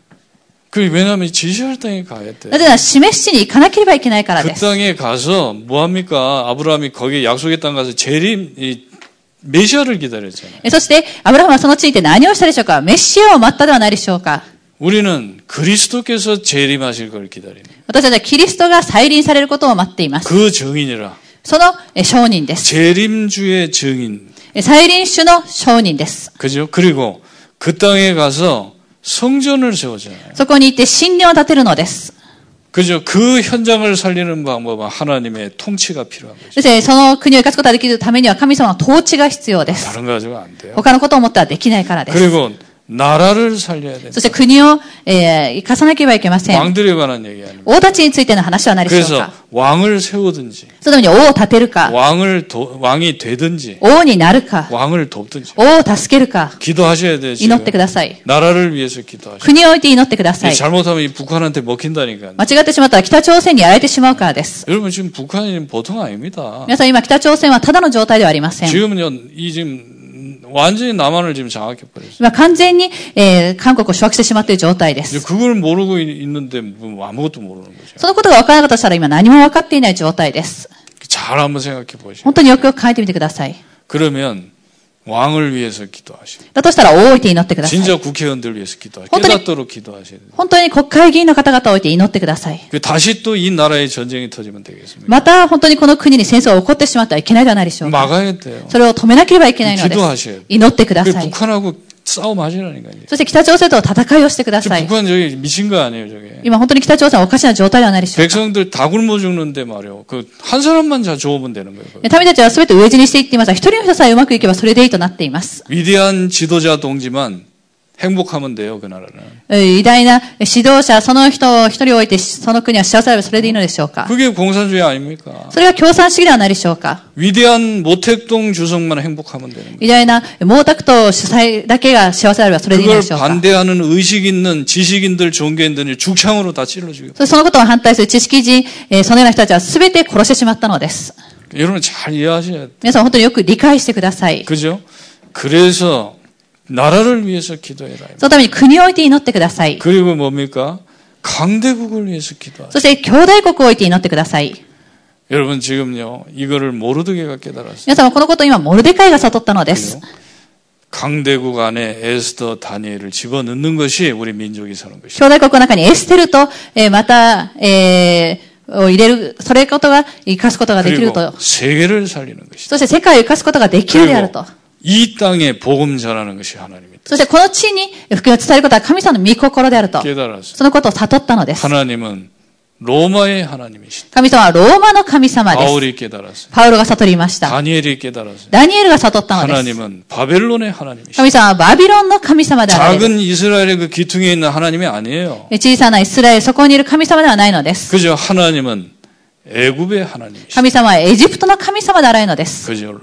그 왜냐하면 지시할 땅에 가야 돼. なぜなら、示し地に行かなければいけないから 그 です。 땅에 가서 뭐 합니까? 아브라함이 거기 약속의 땅 가서 재림 메시아를 기다렸잖아요. そして、アブラハムはその地にて何をしたでしょうか？メシアを待ったではないでしょうか？ 우리는 그리스도께서 재림하실 걸 기다리는 私たちはキリストが再臨されることを待っています。 그 증인이라. その証人です。 재림주의 증인. 再臨主の証人です。 그죠? 그리고 그 땅에 가서 성전을 세우잖아요. そこに行って神殿を建てるのです。 그죠? 그 현장을 살리는 방법은 하나님의 통치가 필요한 거죠. そしてその国を生かすことができるためには神様の統治が必要です。 다른 거 가지고 안 돼요. 他のことを思ってはできないからです。 그리고 나라를 살려야 된다. そして国を、生かさなければいけません。 왕들에 관한 얘기 아닙니다. 王たちについての話は何でしょう 그래서 か？ 왕을 세우든지 そのために王を立てるか、 왕이 되든지 王になるか、 왕을 돕든지 王を助けるか、 기도하셔야 돼요. 祈ってください。 나라를 위해서 기도하셔야 돼요. 国を置いて祈ってください。 잘못하면 이 북한한테 먹힌다니까요. 間違ってしまったら北朝鮮にやられてしまうからです。 여러분 지금 북한이 보통 아닙니다. 皆さん今北朝鮮はただの状態ではありません。 지금은요 지금 완전히 남한을 지금 장악해 버렸어요. 今完全に、韓国を掌握してしまっている状態です。 그걸 모르고 있는데 뭐 아무것도 모르는 거죠. そのことが分からなかったとしたら今何も分かっていない状態です。 잘 한번 생각해 보시죠. 本当によくよく考えてみてください。 그러면 왕을 위해서 기도하시고 だとしたら王を置いて祈ってください。 진짜 국회의원들 위해서 기도하시고 혼돈이- 깨닫도록 기도하셔야 돼요. 本当に国会議員の方々を置いて祈ってください。 다시 또 이 나라에 전쟁이 터지면 되겠습니까? また本当にこの国に戦争が起こってしまってはいけないではないでしょうか。 막아야 돼요. それを止めなければいけないので 기도하셔야 돼요. す。祈ってくだ 그 さい。 북한하고 싸움하시라니까요. そして北朝鮮と戦いをしてください。 북한 저기 미친 거 아니에요, 저게. 今本当に北朝鮮はおかしな状態ではないでしょうか。 백성들 다 굶어 죽는데 말이요. 그 한 사람만 잘 좋으면 되는 거예요. 民たちは全て飢え死にしていっていますが、一人の人さえうまくいけばそれでいいとなっています。 위대한 지도자 동지만 행복하면 돼요, 그 나라는. 偉大な指導者、その人を一人置いて、その国は幸せであればそれでいいのでしょうか。 그게 공산주의 아닙니까? それは共産主義ではないでしょうか。 위대한 모택동 주석만 행복하면 되는 거예요. 偉大な毛沢東主催だけが幸せであればそれでいいの 그걸 でしょうか。 반대하는 의식 있는 지식인들, 종교인들이 죽창으로 다 찔러 죽여. そのことを反対する知識人、そのような人たちは全て殺してしまったのです。 여러분 잘 이해하셔야 돼요. 皆さん本当によく理解してください。 그죠? 그래서 나라를 위해서 기도해라. そのために国を置いて祈ってください。 그리고 뭡니까? 강대국을 위해서 기도하라. そして兄弟国を置いて祈ってください。 여러분 지금요 이거를 모르드게가 깨달았어요. 皆さんはこのことを今モルデカイが悟ったのです。 강대국 안에 에스더, 다니엘을 집어넣는 것이 우리 민족이 사는 것이죠. 兄弟国の中にエステルと、また、を入れる、それことが生かすことができる 그리고 と。 세계를 살리는 것이죠. そして世界を生かすことができるであると。 이 땅에 복음 전하는 것이 하나님입니다. そしてこの地に福音を伝えることは神様の御心であると。 깨달았어요. そのことを悟ったのです。 하나님은 로마의 하나님이시다. 神様はローマの神様です。 바울이 깨달았어요. パウロが悟りました。 다니엘이 깨달았어요. ダニエルが悟ったのです。 하나님은 바벨론의 하나님이시다. 神様はバビロンの神様であられる。 작은 이스라엘의 그 기퉁에 있는 하나님이 아니에요. 小さなイスラエル、そこにいる神様ではないのです。 그죠? 하나님은 애굽의 하나님이시다. 神様はエジプトの神様であられるのです。 그죠?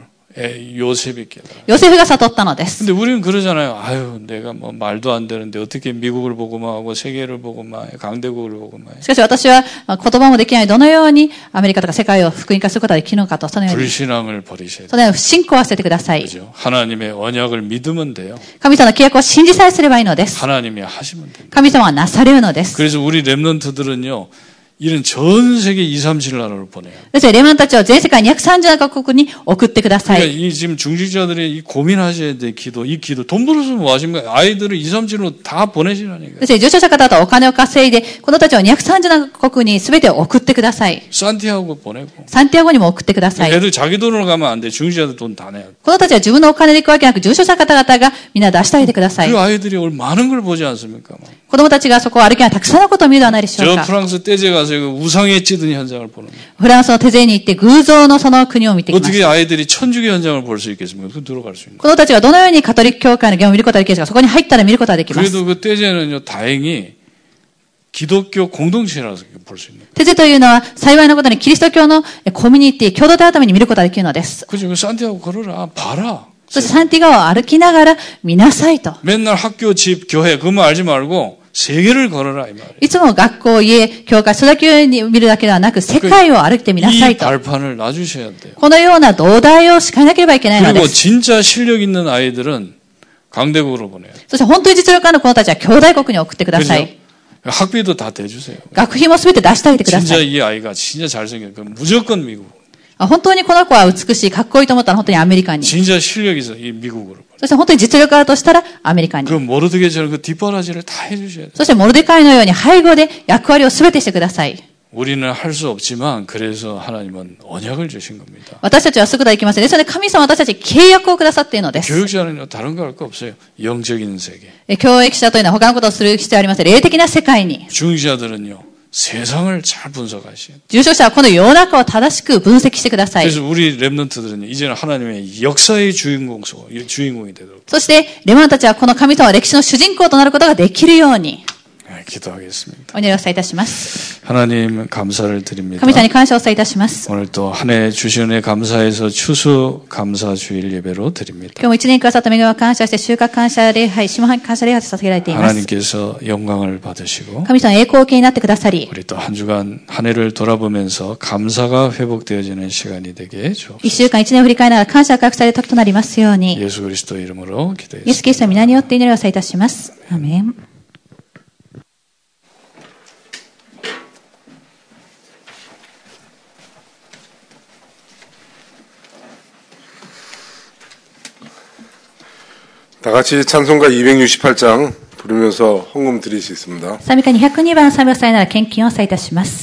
요셉이 깨달았어요. ヨセフが悟ったのです。 근데 우리는 그러잖아요. 아유, 내가 뭐 말도 안 되는데 어떻게 미국을 보고만 하고 세계를 보고만 해, 강대국을 보고만 해. しかし私は言葉もできないどのようにアメリカとか世界を福音化することができるのかと、そのように、 불신앙을 버리셔야 돼요. そのように不信仰を捨ててください。 그죠? 하나님의 언약을 믿으면 돼요. 神様の契約を信じさえすればいいのです。 하나님이 하시면 됩니다. 神様はなされるのです。 그래서 우리 랩런트들은요, 이런 전 세계 2, 3, 7 나라를 보내요. ですのでレマンたちを全世界237カ国に送ってくださ 그러니까 い。 이 지금 중직자들이 이 고민하셔야 돼, 이 기도. 돈 벌어서 뭐 하십니까? 아이들을 2, 3, 7로 다 보내시라니까요. ですので重症者方とお金を稼いで、このたちを237カ国に全て送ってください。 산티아고 보내고. サンティアゴにも送ってください。 애들 자기 돈으로 가면 안 돼. 중직자들 돈 다 내야 돼. このたちは自分のお金で行くわけなく、重症者方々がみんな出してあげてください 그 。 아이들이 오늘 많은 걸 보지 않습니까? 子供たちがそこを歩きながらたくさんのことを見るではないでしょう 저 か。 프랑스 떼제 가서 그 우상에 찌든 현장을 보는 거예요. フランスの手勢に行って偶像のその国を見てきまし 어떻게 た。 아이들이 천주교 현장을 볼 수 있겠습니까? 그 들어갈 수 있는. 子供たちがどのようにカトリック教会の現を見ることができるか、そこに入ったら見ることができます。 그래도 그 떼제는요, 다행히 기독교 공동체라서 볼 수 있는 거예요. 手勢というのは幸いなことにキリスト教のコミュニティ、共同体のために見ることができるのです。 그죠? 그 산티아고 걸어라. 봐라. そしてサンティガを歩きながら見なさいと。 맨날 학교, 집, 교회 그것만 알지 말고 세계를 걸어라 이 말이에요. いつも学校、家、教会、それだけに見るだけではなく、世界を歩いてみなさい 이 と。 발판을 놔주셔야 돼요. このような土台を敷かなければいけないので 그리고 す。 진짜 실력 있는 아이들은 강대국으로 보내요. そして本当に実力ある子たちは兄弟国に送ってくださ 그죠? い。 학비도 다 대주세요. 学費もすべて出してあげてくださ 진짜 い。 이 아이가 진짜 잘생겨. 그 무조건 미국. 本当にこの子は美しい、かっこいいと思ったら本当にアメリカに。 진짜 실력이 있어 이 미국으로. そして本当に実力あるとしたらアメリカに。 그 모르드게처럼 그 뒷바라지를 다 해주셔야 돼. そしてモルデカイのように背後で役割を全てしてください。 우리는 할 수 없지만 그래서 하나님은 언약을 주신 겁니다. 私たちはすぐでは行きません。ですので神様は私たちに契約をくださっているのです。 교육자는 다른 거 할 거 없어요. 영적인 세계. 教育者というのは他のことをする必要はありません。霊的な世界に。 중직자들은요. 세상을 잘 분석하셔야 돼요. 重症者はこの世の中を正しく分析してください。 그래서 우리 랩런트들은 이제는 하나님의 역사의 주인공이 되도록 そしてレマンたちはこの神様は歴史の主人公となることができるように 기도하겠습니다. お祈りをさいたします。 하나님 감사를 드립니다. 神様に感謝をさいたします。 오늘 또 한 해 주신 은혜 감사해서 추수 감사 주일 예배로 드립니다. 今日も一年くださった恵みを感謝して収穫感謝礼拝、下半期感謝礼拝と捧げられています。 하나님께서 영광을 받으시고 神様栄光を受けになってくださり、 우리 또 한 주간 한 해를 돌아보면서 감사가 회복되어지는 시간이 되게 一 주옵소서. 週間一年を振り返りながら感謝が回復される時となりますように、 예수 그리스도 이름으로 イエス 기도했습니다. キリストの皆によって祈りをさいたします。アーメン。 다 같이 찬송가 268장 부르면서 헌금 드릴 수 있습니다. 賛美歌202番賛美をされながら献金をさいたします。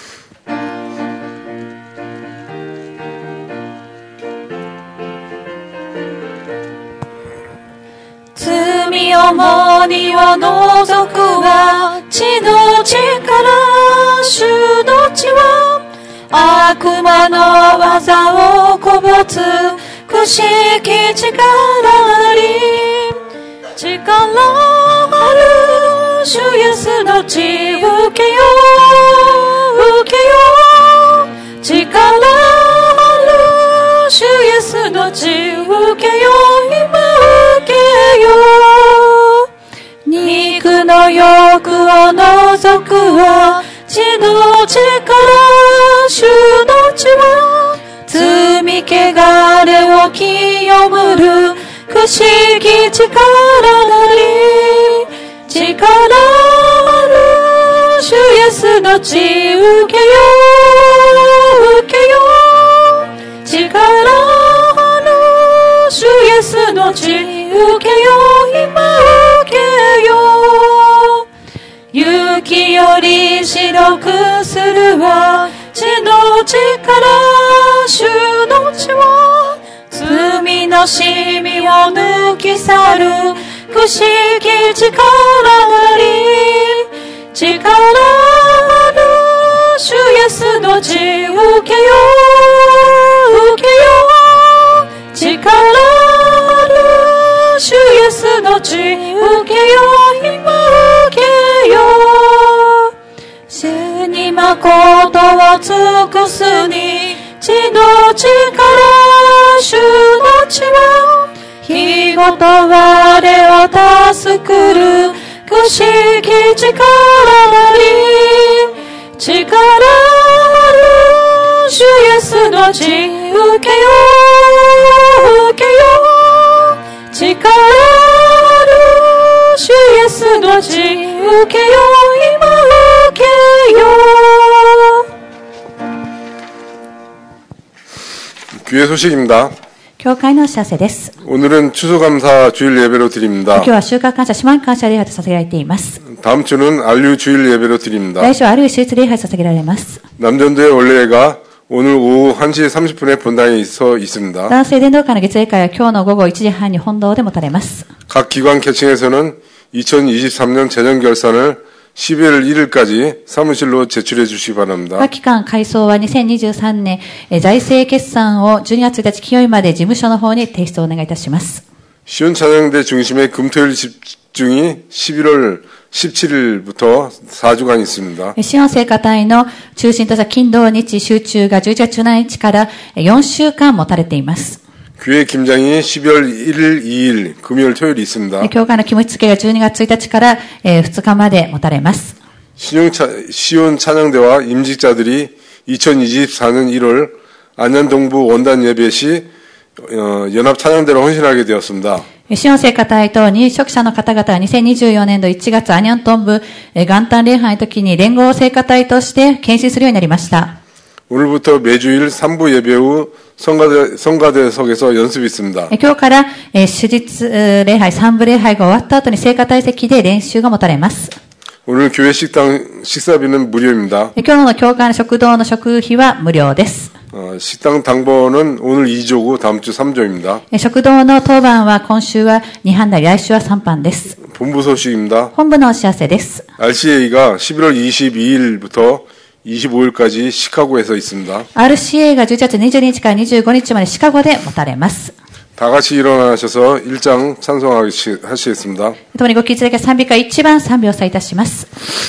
罪重荷を除くは地の力、主の血は悪魔の技をこぼつくしき力あり、力ある主イエスの血受けよう、受けよう、力ある主イエスの血受けよう、今受けよう。肉の欲を除くは地の力、主の血は罪汚れを清むるくしき力なり、力ある主イエスの血受けよう、受けよう、力ある主イエスの血受けよう、今受けよう。雪より白くするは地の力、主の血は罪のしみを抜き去るくしき力なり、力ある主イエスの血受けよう、受けよう、力ある主イエスの血受けよう、今受けよう。主に誠を尽くすに地の力、主の血は日ごと我を助くるくしき力なり、力ある主イエスの血受けよう、受けよう、力ある主イエスの血受けよう、今受けよう。 교회 소식입니다. 教会のお知らせです。 오늘은 추수감사 주일 예배로 드립니다. 今日は収穫感謝、下半期感謝礼拝と捧げられています。 다음 주는 알류 주일 예배로 드립니다. 来週はあるいは手術礼拝と捧げられます。 남전도의 원래가 오늘 오후 1시 30분에 본당에 있습니다. 男性伝道会の月例会は今日の午後1時半に本堂で持たれます。 각 기관 계층에서는 2023년 재정 결산을 12월 1일까지 사무실로 제출해 주시기 바랍니다. 各機関改装は2023年財政決算を12月1日金曜日まで事務所の方に提出をお願いいたします。 시온 찬양대 중심의 금토일 집중이 11월 17일부터 4주간 있습니다. シオン聖歌隊の中心とした金土日集中が11月17日から4週間持たれています。 교회 김장이 12월 1일, 2일, 금요일, 토요일이 있습니다. 教会の肝付けが12月1日から2日まで持たれます。 시온 찬양대와 임직자들이 2024년 1월 안양동부 원단 예배 시 연합 찬양대로 헌신하게 되었습니다. シオン聖歌隊と入植者の方々は2024年度1月アニャントン部元旦礼拝の時に連合聖歌隊として献身するようになりました。 오늘부터 매주일 3부 예배 후 성가대석에서 연습이 있습니다. 今日から、手術礼拝、三部礼拝が終わった後に聖歌隊席で練習が持たれます。 오늘 교회 식당 식사비는 무료입니다. 今日の教会の食堂の食費は無料です。 식당 당번은 오늘 2조고 다음 주 3조입니다. 食堂の当番は今週は2班で、来週は3班です。 본부 소식입니다. 本部のお知らせです。 RCA가 11월 22일부터 25일까지 시카고에서 있습니다. RCA が11月22日から25日までシカゴで持たれます。 다 같이 일어나셔서 1장 찬송하시겠습니다. 共にご起立だけ賛美歌1番賛美をさいたします。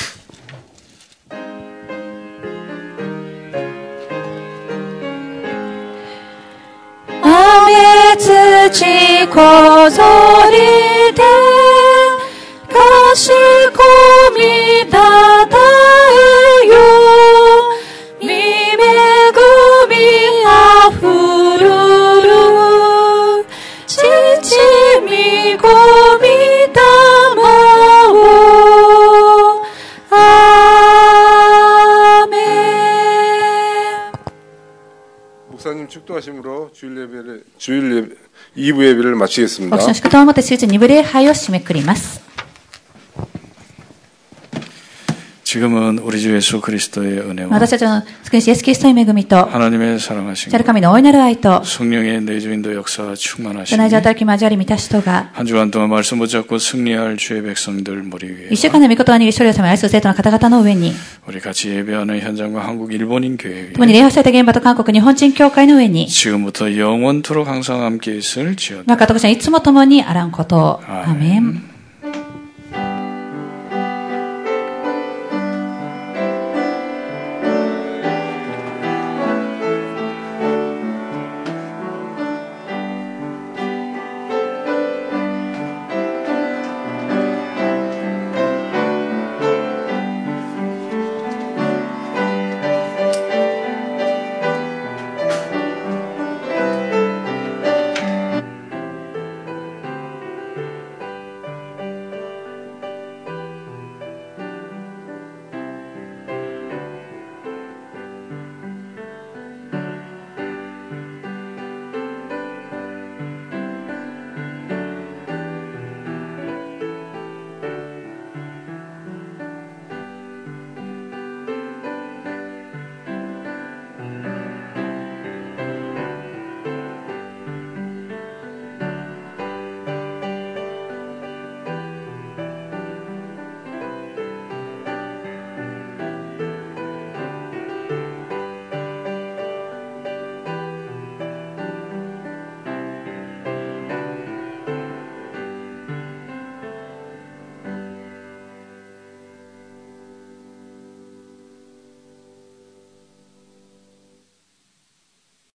雨土小ぞりでかしこみたたえよ見恵みあふるる父みごみたまをアーメン 목사님 축도하심으로 주일 2부 예배를 마치겠습니다. 牧師の祝祷をもって手術2部礼拝を締めくくります。 지금은 우리 주 예수 그리스도의 은혜와 私たちの救い主イエスキリストの恵みと 하나님의 사랑하심 主神の大いなる愛と 성령의 내주인도 역사가 内 충만하시니 在働き交わり満たしとが 한 주간 동안 말씀 붙잡고 승리할 주의 백성들 머리 위에 1週間の御言葉に勝利を収め愛する生徒の方々の上に 우리 같이 예배하는 현장과 한국 일본인 교회 共に 위에 礼拝された現場と韓国日本人教会の上に 지금부터 영원토록 항상 함께 있을 지어다 まあ、私はいつも共にあらんことを。アーメン。